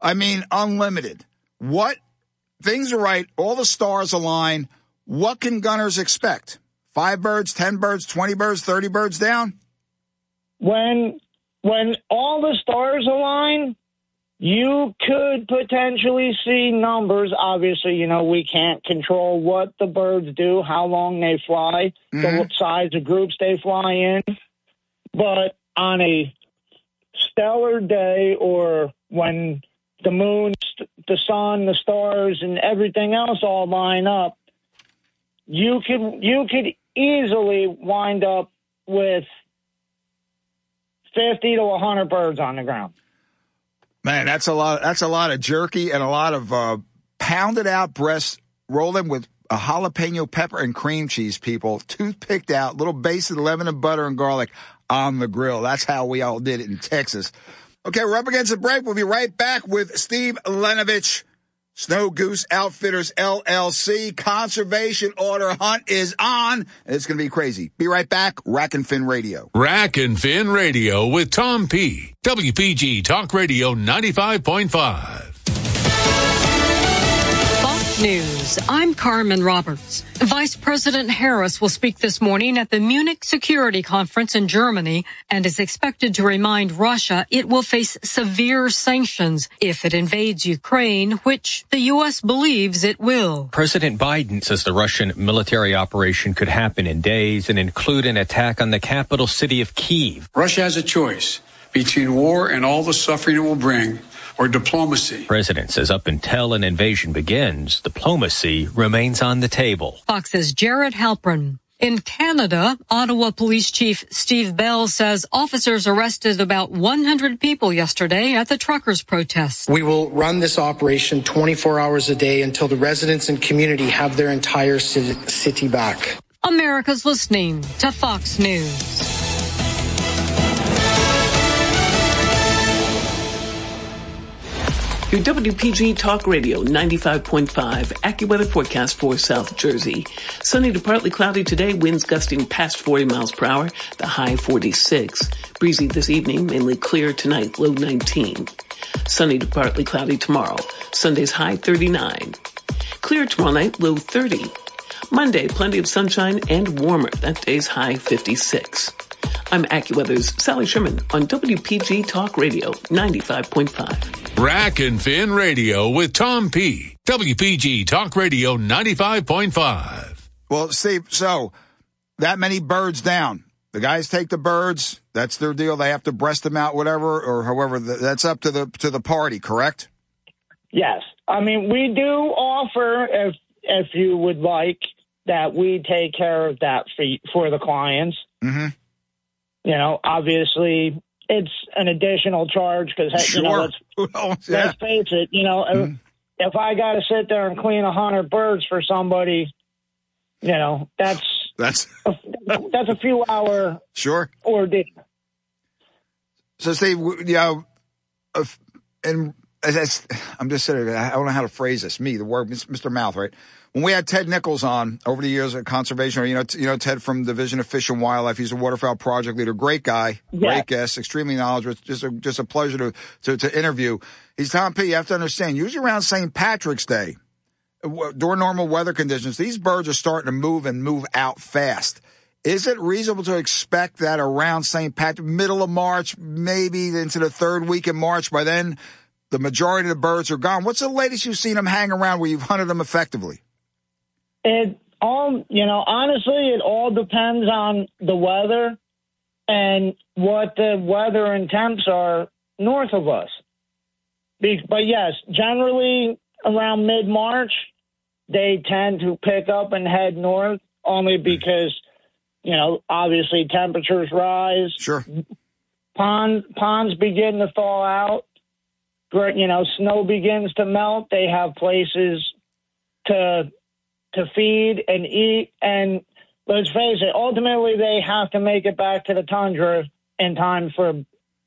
I mean, unlimited. What? Things are right. All the stars align. What can gunners expect? Five birds, ten birds, twenty birds, thirty birds down? When when all the stars align, you could potentially see numbers. Obviously, you know, we can't control what the birds do, how long they fly, mm-hmm. the size of groups they fly in. But on a stellar day, or when the moon, the sun, the stars, and everything else all line up, you could you could easily wind up with fifty to a hundred birds on the ground. Man, that's a lot. That's a lot of jerky and a lot of uh, pounded out breasts rolled in with a jalapeno pepper and cream cheese. People, toothpicked out, little basted lemon and butter and garlic on the grill. That's how we all did it in Texas. Okay, we're up against the break. We'll be right back with Steve Lenovich, Snow Goose Outfitters, L L C. Conservation order hunt is on. It's going to be crazy. Be right back. Rack and Fin Radio. Rack and Fin Radio with Tom P. W P G Talk Radio ninety-five point five. News. I'm Carmen Roberts. Vice President Harris will speak this morning at the Munich Security Conference in Germany and is expected to remind Russia it will face severe sanctions if it invades Ukraine, which the U S believes it will. President Biden says the Russian military operation could happen in days and include an attack on the capital city of Kyiv. Russia has a choice between war and all the suffering it will bring, or diplomacy. President says up until an invasion begins, diplomacy remains on the table. Fox's Jared Halpern. In Canada, Ottawa Police Chief Steve Bell says officers arrested about one hundred people yesterday at the truckers' protest. We will run this operation twenty-four hours a day until the residents and community have their entire city back. America's listening to Fox News. Your W P G Talk Radio ninety-five point five AccuWeather forecast for South Jersey. Sunny to partly cloudy today, winds gusting past forty miles per hour, the high forty-six. Breezy this evening, mainly clear tonight, low nineteen. Sunny to partly cloudy tomorrow, Sunday's high thirty-nine. Clear tomorrow night, low thirty. Monday, plenty of sunshine and warmer, that day's high fifty-six. I'm AccuWeather's Sally Sherman on W P G Talk Radio ninety-five point five. Rack and Fin Radio with Tom P. W P G Talk Radio ninety-five point five. Well, Steve, so that many birds down. The guys take the birds. That's their deal. They have to breast them out, whatever, or however. That's up to the to the party, correct? Yes. I mean, we do offer, if if you would like, that we take care of that for, for the clients. Mm-hmm. You know, obviously, it's an additional charge because, sure. you know, let's, well, yeah. let's face it, you know, mm-hmm. if, if I got to sit there and clean a hundred birds for somebody, you know, that's that's a, that's a few hour sure ordeal. So, Steve, you know, if, and that's, I'm just saying, I don't know how to phrase this. Me, the word, Mister Mouth, right? When we had Ted Nichols on over the years at Conservation, you know, you know Ted from Division of Fish and Wildlife. He's a waterfowl project leader. Great guy, yeah. great guest, extremely knowledgeable. Just a, just a pleasure to, to to interview. He's Tom P. You have to understand, usually around Saint Patrick's Day, during normal weather conditions, these birds are starting to move and move out fast. Is it reasonable to expect that around Saint Patrick, middle of March, maybe into the third week in March, by then the majority of the birds are gone? What's the latest you've seen them hang around where you've hunted them effectively? It all, you know, honestly, it all depends on the weather and what the weather and temps are north of us. But yes, generally around mid-March, they tend to pick up and head north only because, you know, obviously temperatures rise. Sure. Pond, ponds begin to thaw out. You know, snow begins to melt. They have places to to feed and eat. And let's face it, ultimately they have to make it back to the tundra in time for,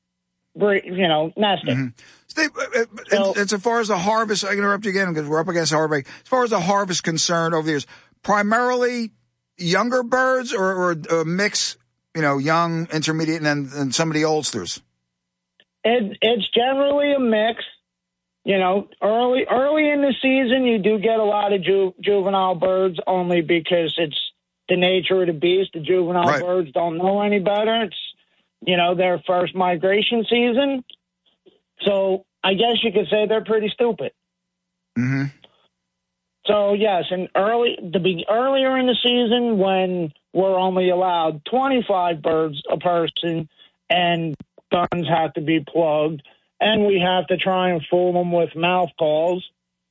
you know, nesting. Mm-hmm. Steve, so, and, and so far as the harvest, I can interrupt you again because we're up against harvest. As far as the harvest concerned over the years, primarily younger birds or, or a mix, you know, young, intermediate, and then and some of the oldsters? It, it's generally a mix. you know, early early in the season, you do get a lot of ju- juvenile birds only because it's the nature of the beast. The juvenile Right. birds don't know any better. It's, you know, their first migration season. So I guess you could say they're pretty stupid. Mm-hmm. So, yes, and early the be earlier in the season when we're only allowed twenty-five birds a person and guns have to be plugged and we have to try and fool them with mouth calls,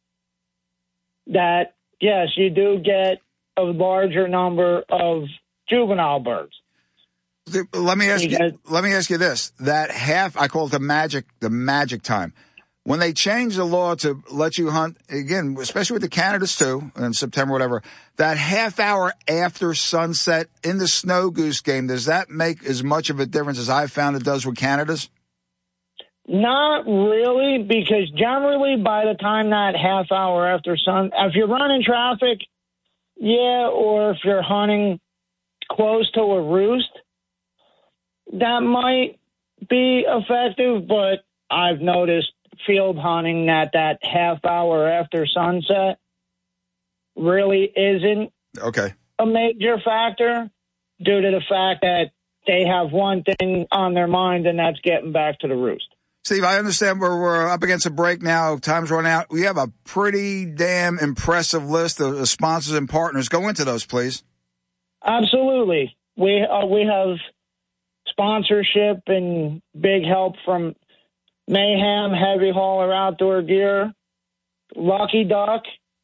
that, yes, you do get a larger number of juvenile birds. Let me ask you. Because- Let me ask you this: that half, I call it the magic, the magic time. When they changed the law to let you hunt again, especially with the Canadas too, in September, whatever, that half hour after sunset in the snow goose game, does that make as much of a difference as I found it does with Canadas? Not really, because generally by the time that half hour after sun, if you're running traffic, yeah, or if you're hunting close to a roost, that might be effective, but I've noticed field hunting that that half hour after sunset really isn't Okay. a major factor due to the fact that they have one thing on their mind, and that's getting back to the roost. Steve, I understand we're, we're up against a break now. Time's run out. We have a pretty damn impressive list of, of sponsors and partners. Go into those, please. Absolutely. We uh, we have sponsorship and big help from Mayhem, Heavy Hauler Outdoor Gear, Lucky Duck,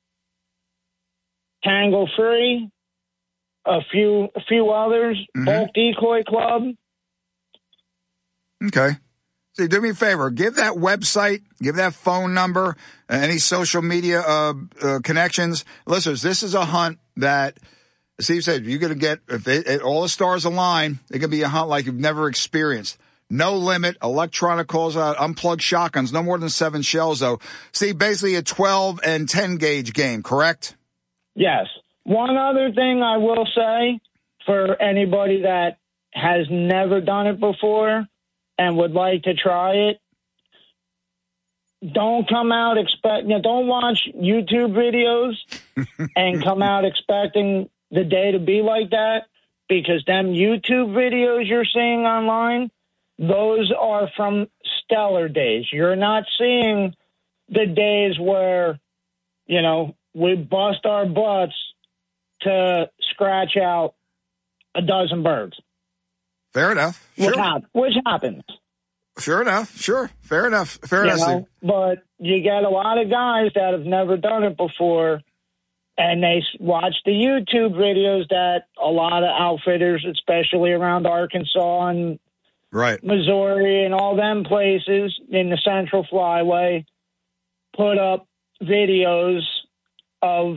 Tangle Free, a few a few others, Mm-hmm. Bulk Decoy Club. Okay. So do me a favor, give that website, give that phone number, uh, any social media uh, uh, connections. Listeners, this is a hunt that, Steve said, you're going to get, if it, it, all the stars align, it can be a hunt like you've never experienced. No limit, electronic calls out, unplugged shotguns, no more than seven shells, though. See, basically a twelve and ten gauge game, correct? Yes. One other thing I will say for anybody that has never done it before and would like to try it, don't come out expect, you know, don't watch YouTube videos and come out expecting the day to be like that, because them YouTube videos you're seeing online, those are from stellar days. You're not seeing the days where, you know, we bust our butts to scratch out a dozen birds. Fair enough. Which, Sure. hap- which happens. Sure enough. Sure. Fair enough. Fair You enough, know, Steve. but you get a lot of guys that have never done it before, and they s- watch the YouTube videos that a lot of outfitters, especially around Arkansas and Right. Missouri and all them places in the Central Flyway, put up videos of,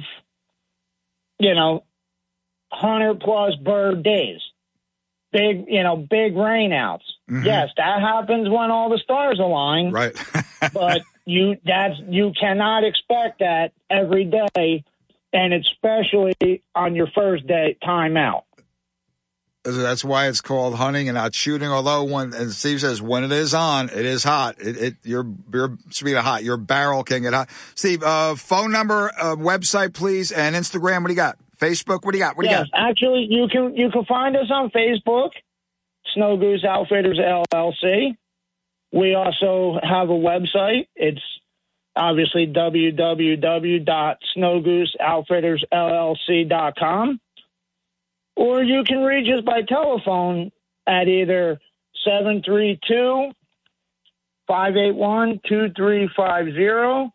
you know, one hundred plus bird days. Big, you know, big rainouts. Mhm. Yes, that happens when all the stars align. Right. But you that's you cannot expect that every day, and especially on your first day time out. That's why it's called hunting and not shooting. Although when, and Steve says, when it is on, it is hot. It, it your, your, speaking of hot, your barrel can get hot. Steve, uh, phone number, uh, website, please, and Instagram. What do you got? Facebook? What do you got? What do you Yes, got? actually, you can you can find us on Facebook, Snow Goose Outfitters L L C. We also have a website. It's obviously w w w dot snow goose outfitters l l c dot com. Or you can reach us by telephone at either seven three two, five eight one, two three five zero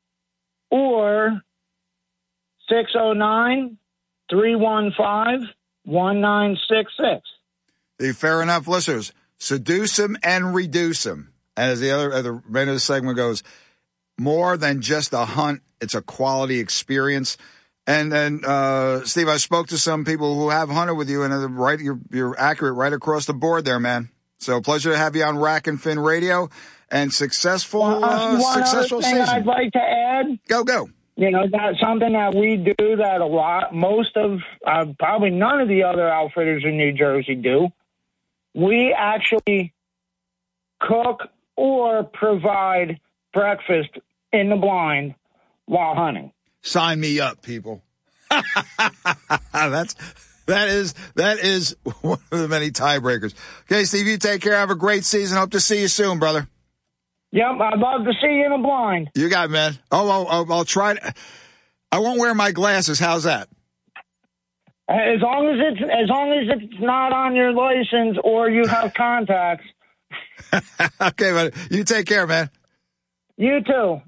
or six oh nine, three one five, one nine six six. The fair enough listeners, seduce them and reduce them. And as the other, as the end of the segment goes, more than just a hunt, it's a quality experience. And then, uh, Steve, I spoke to some people who have hunted with you, and uh, right, you're, you're accurate right across the board there, man. So pleasure to have you on Rack and Fin Radio, and successful, Well, uh, one successful other thing season. I'd like to add. Go, go. You know, that's something that we do that a lot, most of, uh, probably none of the other outfitters in New Jersey do. We actually cook or provide breakfast in the blind while hunting. Sign me up, people. That's that is that is one of the many tiebreakers. Okay, Steve, you take care. Have a great season. Hope to see you soon, brother. Yep, I'd love to see you in the blind. You got it, man. Oh, I'll, I'll, I'll try to. I won't wear my glasses. How's that? As long as it's as long as it's not on your license or you have contacts. Okay, but you take care, man. You too.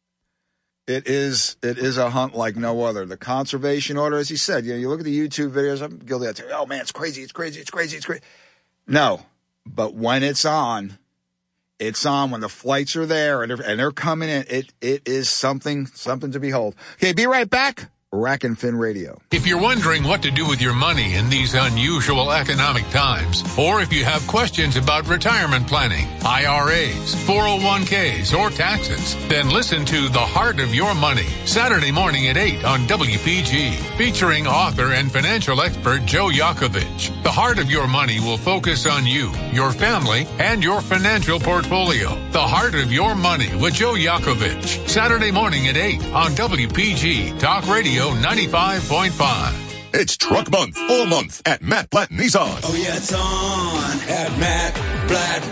It is it is a hunt like no other. The conservation order, as he said, you know, you look at the YouTube videos. I'm guilty of that. Oh man, it's crazy, it's crazy, it's crazy, it's crazy. No, but when it's on, it's on. When the flights are there and they're, and they're coming in, it it is something something to behold. Okay, be right back. Rack and Fin Radio. If you're wondering what to do with your money in these unusual economic times, or if you have questions about retirement planning, I R As, four oh one k's, or taxes, then listen to The Heart of Your Money, Saturday morning at eight on W P G, featuring author and financial expert Joe Yakovich. The Heart of Your Money will focus on you, your family, and your financial portfolio. The Heart of Your Money with Joe Yakovich, Saturday morning at eight on W P G Talk Radio ninety-five point five. It's Truck Month all month at Matt Blatt Nissan. Oh, yeah, it's on at Matt Blatt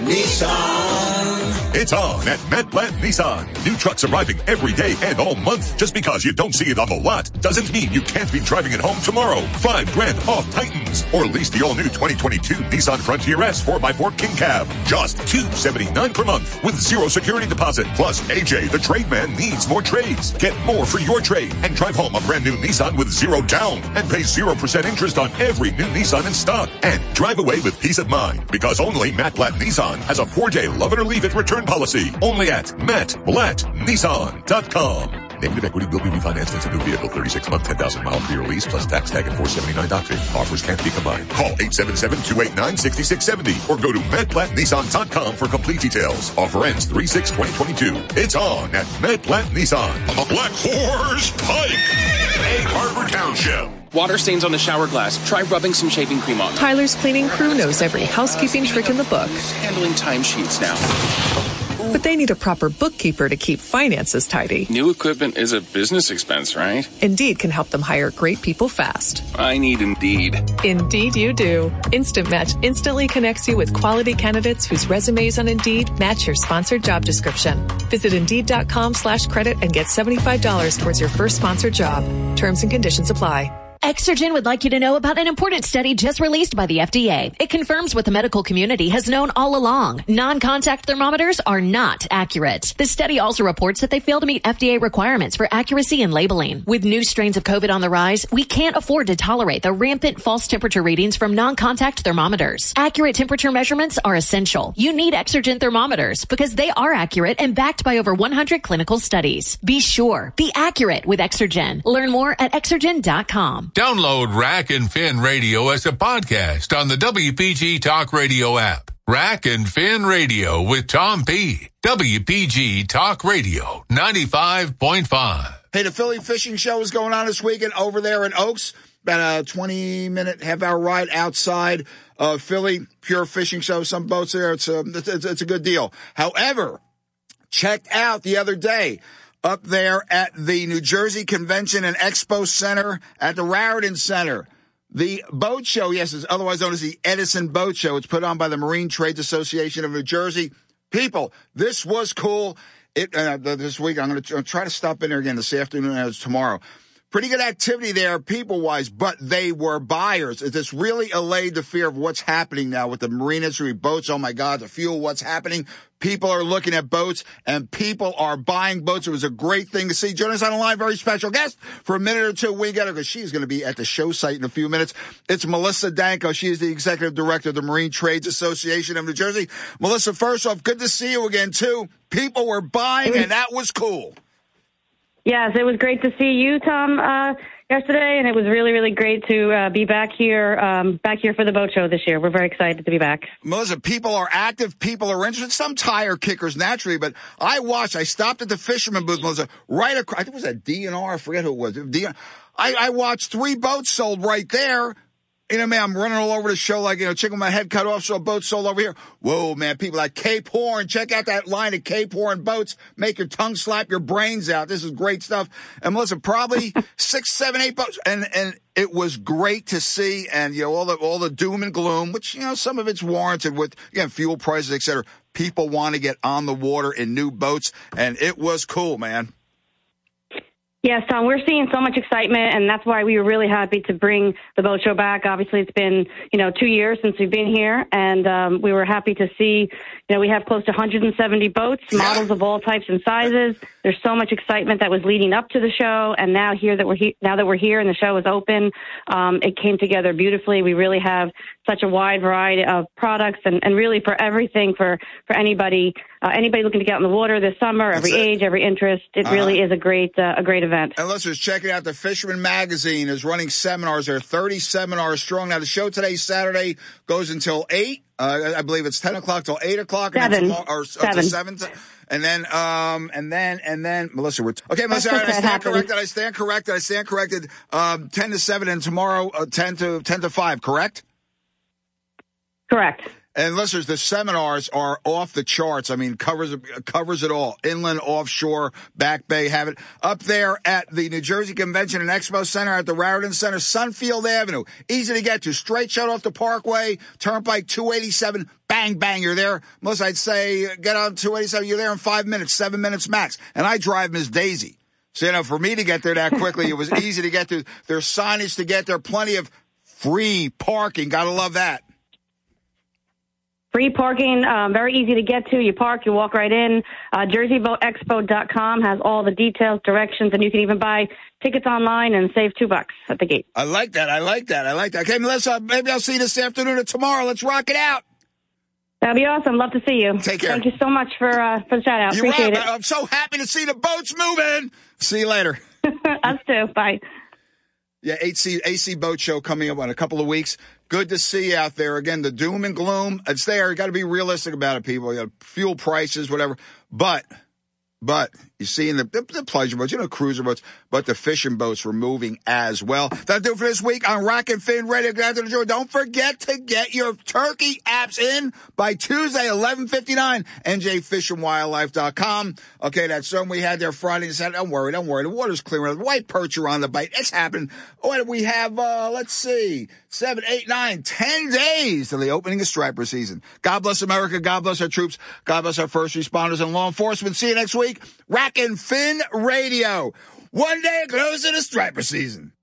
Nissan. It's on at Matt Blatt Nissan. New trucks arriving every day and all month. Just because you don't see it on the lot doesn't mean you can't be driving it home tomorrow. Five grand off Titans. Or lease the all-new twenty twenty-two Nissan Frontier S four by four King Cab. Just two hundred seventy-nine dollars per month with zero security deposit. Plus, A J, the trade man, needs more trades. Get more for your trade and drive home a brand new Nissan with zero down and pay zero percent interest on every new Nissan in stock. And drive away with peace of mind because only Matt Blatt Nissan has a four-day love it or leave it return policy. Only at Matt Blatt Nissan dot com. Negative equity will be refinanced into new vehicle, thirty-six month, ten thousand mile per year lease, plus tax tag and four hundred seventy-nine dollars doc fee. Offers can't be combined. Call eight seven seven, two eight nine, six six seven zero or go to Matt Blatt Nissan dot com for complete details. Offer ends three six twenty twenty-two. It's on at Matt Blatt Nissan. On the Black Horse Pike, Egg Harbor Township. Water stains on the shower glass. Try rubbing some shaving cream on them. Tyler's cleaning crew knows every housekeeping trick in the book. Handling timesheets now. But they need a proper bookkeeper to keep finances tidy. New equipment is a business expense, right? Indeed can help them hire great people fast. I need Indeed. Indeed you do. Instant Match instantly connects you with quality candidates whose resumes on Indeed match your sponsored job description. Visit Indeed.com slash credit and get seventy-five dollars towards your first sponsored job. Terms and conditions apply. Exergen would like you to know about an important study just released by the F D A. It confirms what the medical community has known all along. Non-contact thermometers are not accurate. The study also reports that they fail to meet F D A requirements for accuracy in labeling. With new strains of COVID on the rise, we can't afford to tolerate the rampant false temperature readings from non-contact thermometers. Accurate temperature measurements are essential. You need Exergen thermometers because they are accurate and backed by over one hundred clinical studies. Be sure, be accurate with Exergen. Learn more at Exergen dot com. Download Rack and Fin Radio as a podcast on the W P G Talk Radio app. Rack and Fin Radio with Tom P. W P G Talk Radio ninety-five point five. Hey, the Philly Fishing Show is going on this weekend over there in Oaks. About a twenty-minute, half-hour ride outside of Philly. Pure fishing show. Some boats there. It's a, it's, it's a good deal. However, checked out the other day. Up there at the New Jersey Convention and Expo Center at the Raritan Center. The boat show, yes, is otherwise known as the Edison Boat Show. It's put on by the Marine Trades Association of New Jersey. People, this was cool. It uh, this week, I'm going to try to stop in there again this afternoon as tomorrow. Pretty good activity there, people-wise, but they were buyers. This really allayed the fear of what's happening now with the marine industry boats. Oh, my God, the fuel, what's happening. People are looking at boats, and people are buying boats. It was a great thing to see. Join us on the line, very special guest. For a minute or two, we got her because she's going to be at the show site in a few minutes. It's Melissa Danko. She is the executive director of the Marine Trades Association of New Jersey. Melissa, first off, good to see you again, too. People were buying, and that was cool. Yes, it was great to see you, Tom, uh, yesterday, and it was really, really great to uh, be back here, um, back here for the boat show this year. We're very excited to be back. Melissa, people are active, people are interested. Some tire kickers naturally, but I watched. I stopped at the fisherman booth, Melissa, right across. I think it was a D N R. I forget who it was. D N R. I, I watched three boats sold right there. You know, man, I'm running all over the show like, you know, chicken with my head cut off, so a boat sold over here. Whoa, man, people like Cape Horn. Check out that line of Cape Horn boats. Make your tongue slap your brains out. This is great stuff. And Melissa, probably six, seven, eight boats. And, and it was great to see. And, you know, all the, all the doom and gloom, which, you know, some of it's warranted with, again, fuel prices, et cetera. People want to get on the water in new boats. And it was cool, man. Yes, Tom, we're seeing so much excitement, and that's why we were really happy to bring the boat show back. Obviously, it's been, you know, two years since we've been here, and um, we were happy to see, you know, we have close to one hundred seventy boats, models of all types and sizes. There's so much excitement that was leading up to the show, and now here that we're he- now that we're here and the show is open, um, it came together beautifully. We really have such a wide variety of products, and, and really for everything, for, for anybody, uh, anybody looking to get out in the water this summer, every age, every interest. It uh-huh. really is a great, uh, a great event. And listeners, check it out. The Fisherman Magazine is running seminars. There are thirty seminars strong. Now, the show today, Saturday, goes until eight. Uh, I believe it's ten o'clock till eight o'clock. Seven. And tomorrow, or, seven. Or seven. And then, um, and then, and then, Melissa, we're, t- okay, Melissa, I stand happens. corrected. I stand corrected. I stand corrected. Um, ten to seven, and tomorrow, uh, ten to, ten to five, correct? Correct. And listeners, the seminars are off the charts. I mean, covers covers it all. Inland, offshore, Back Bay, have it. Up there at the New Jersey Convention and Expo Center at the Raritan Center, Sunfield Avenue. Easy to get to. Straight shot off the Parkway, Turnpike two eighty-seven. Bang, bang, you're there. Melissa, I'd say get on two eighty-seven. You're there in five minutes, seven minutes max. And I drive Miss Daisy. So, you know, for me to get there that quickly, it was easy to get to. There's signage to get there. Plenty of free parking. Gotta love that. Free parking, um, very easy to get to. You park, you walk right in. Uh, Jersey Boat Expo dot com has all the details, directions, and you can even buy tickets online and save two bucks at the gate. I like that. I like that. I like that. Okay, Melissa, maybe I'll see you this afternoon or tomorrow. Let's rock it out. That'd be awesome. Love to see you. Take care. Thank you so much for uh, for the shout out. You're Appreciate right. it. I'm so happy to see the boats moving. See you later. Us too. Bye. Yeah, A C, A C Boat Show coming up in a couple of weeks. Good to see you out there. Again, the doom and gloom, it's there. You got to be realistic about it, people. You know, fuel prices, whatever. But, but, you see in the, the, the pleasure boats, you know, cruiser boats, but the fishing boats were moving as well. That'll do it for this week on Rack and Fin Radio. Get out to the joy. Don't forget to get your turkey apps in by Tuesday, eleven fifty-nine, N J Fish and Wildlife dot com. Okay, that's something we had there Friday and Saturday. Don't worry, don't worry. The water's clear. The white perch are on the bite. It's happened. What do we have? Uh, let's see. Seven, eight, nine, ten days to the opening of striper season. God bless America. God bless our troops. God bless our first responders and law enforcement. See you next week. Rack and Fin Radio. One day closer to striper season.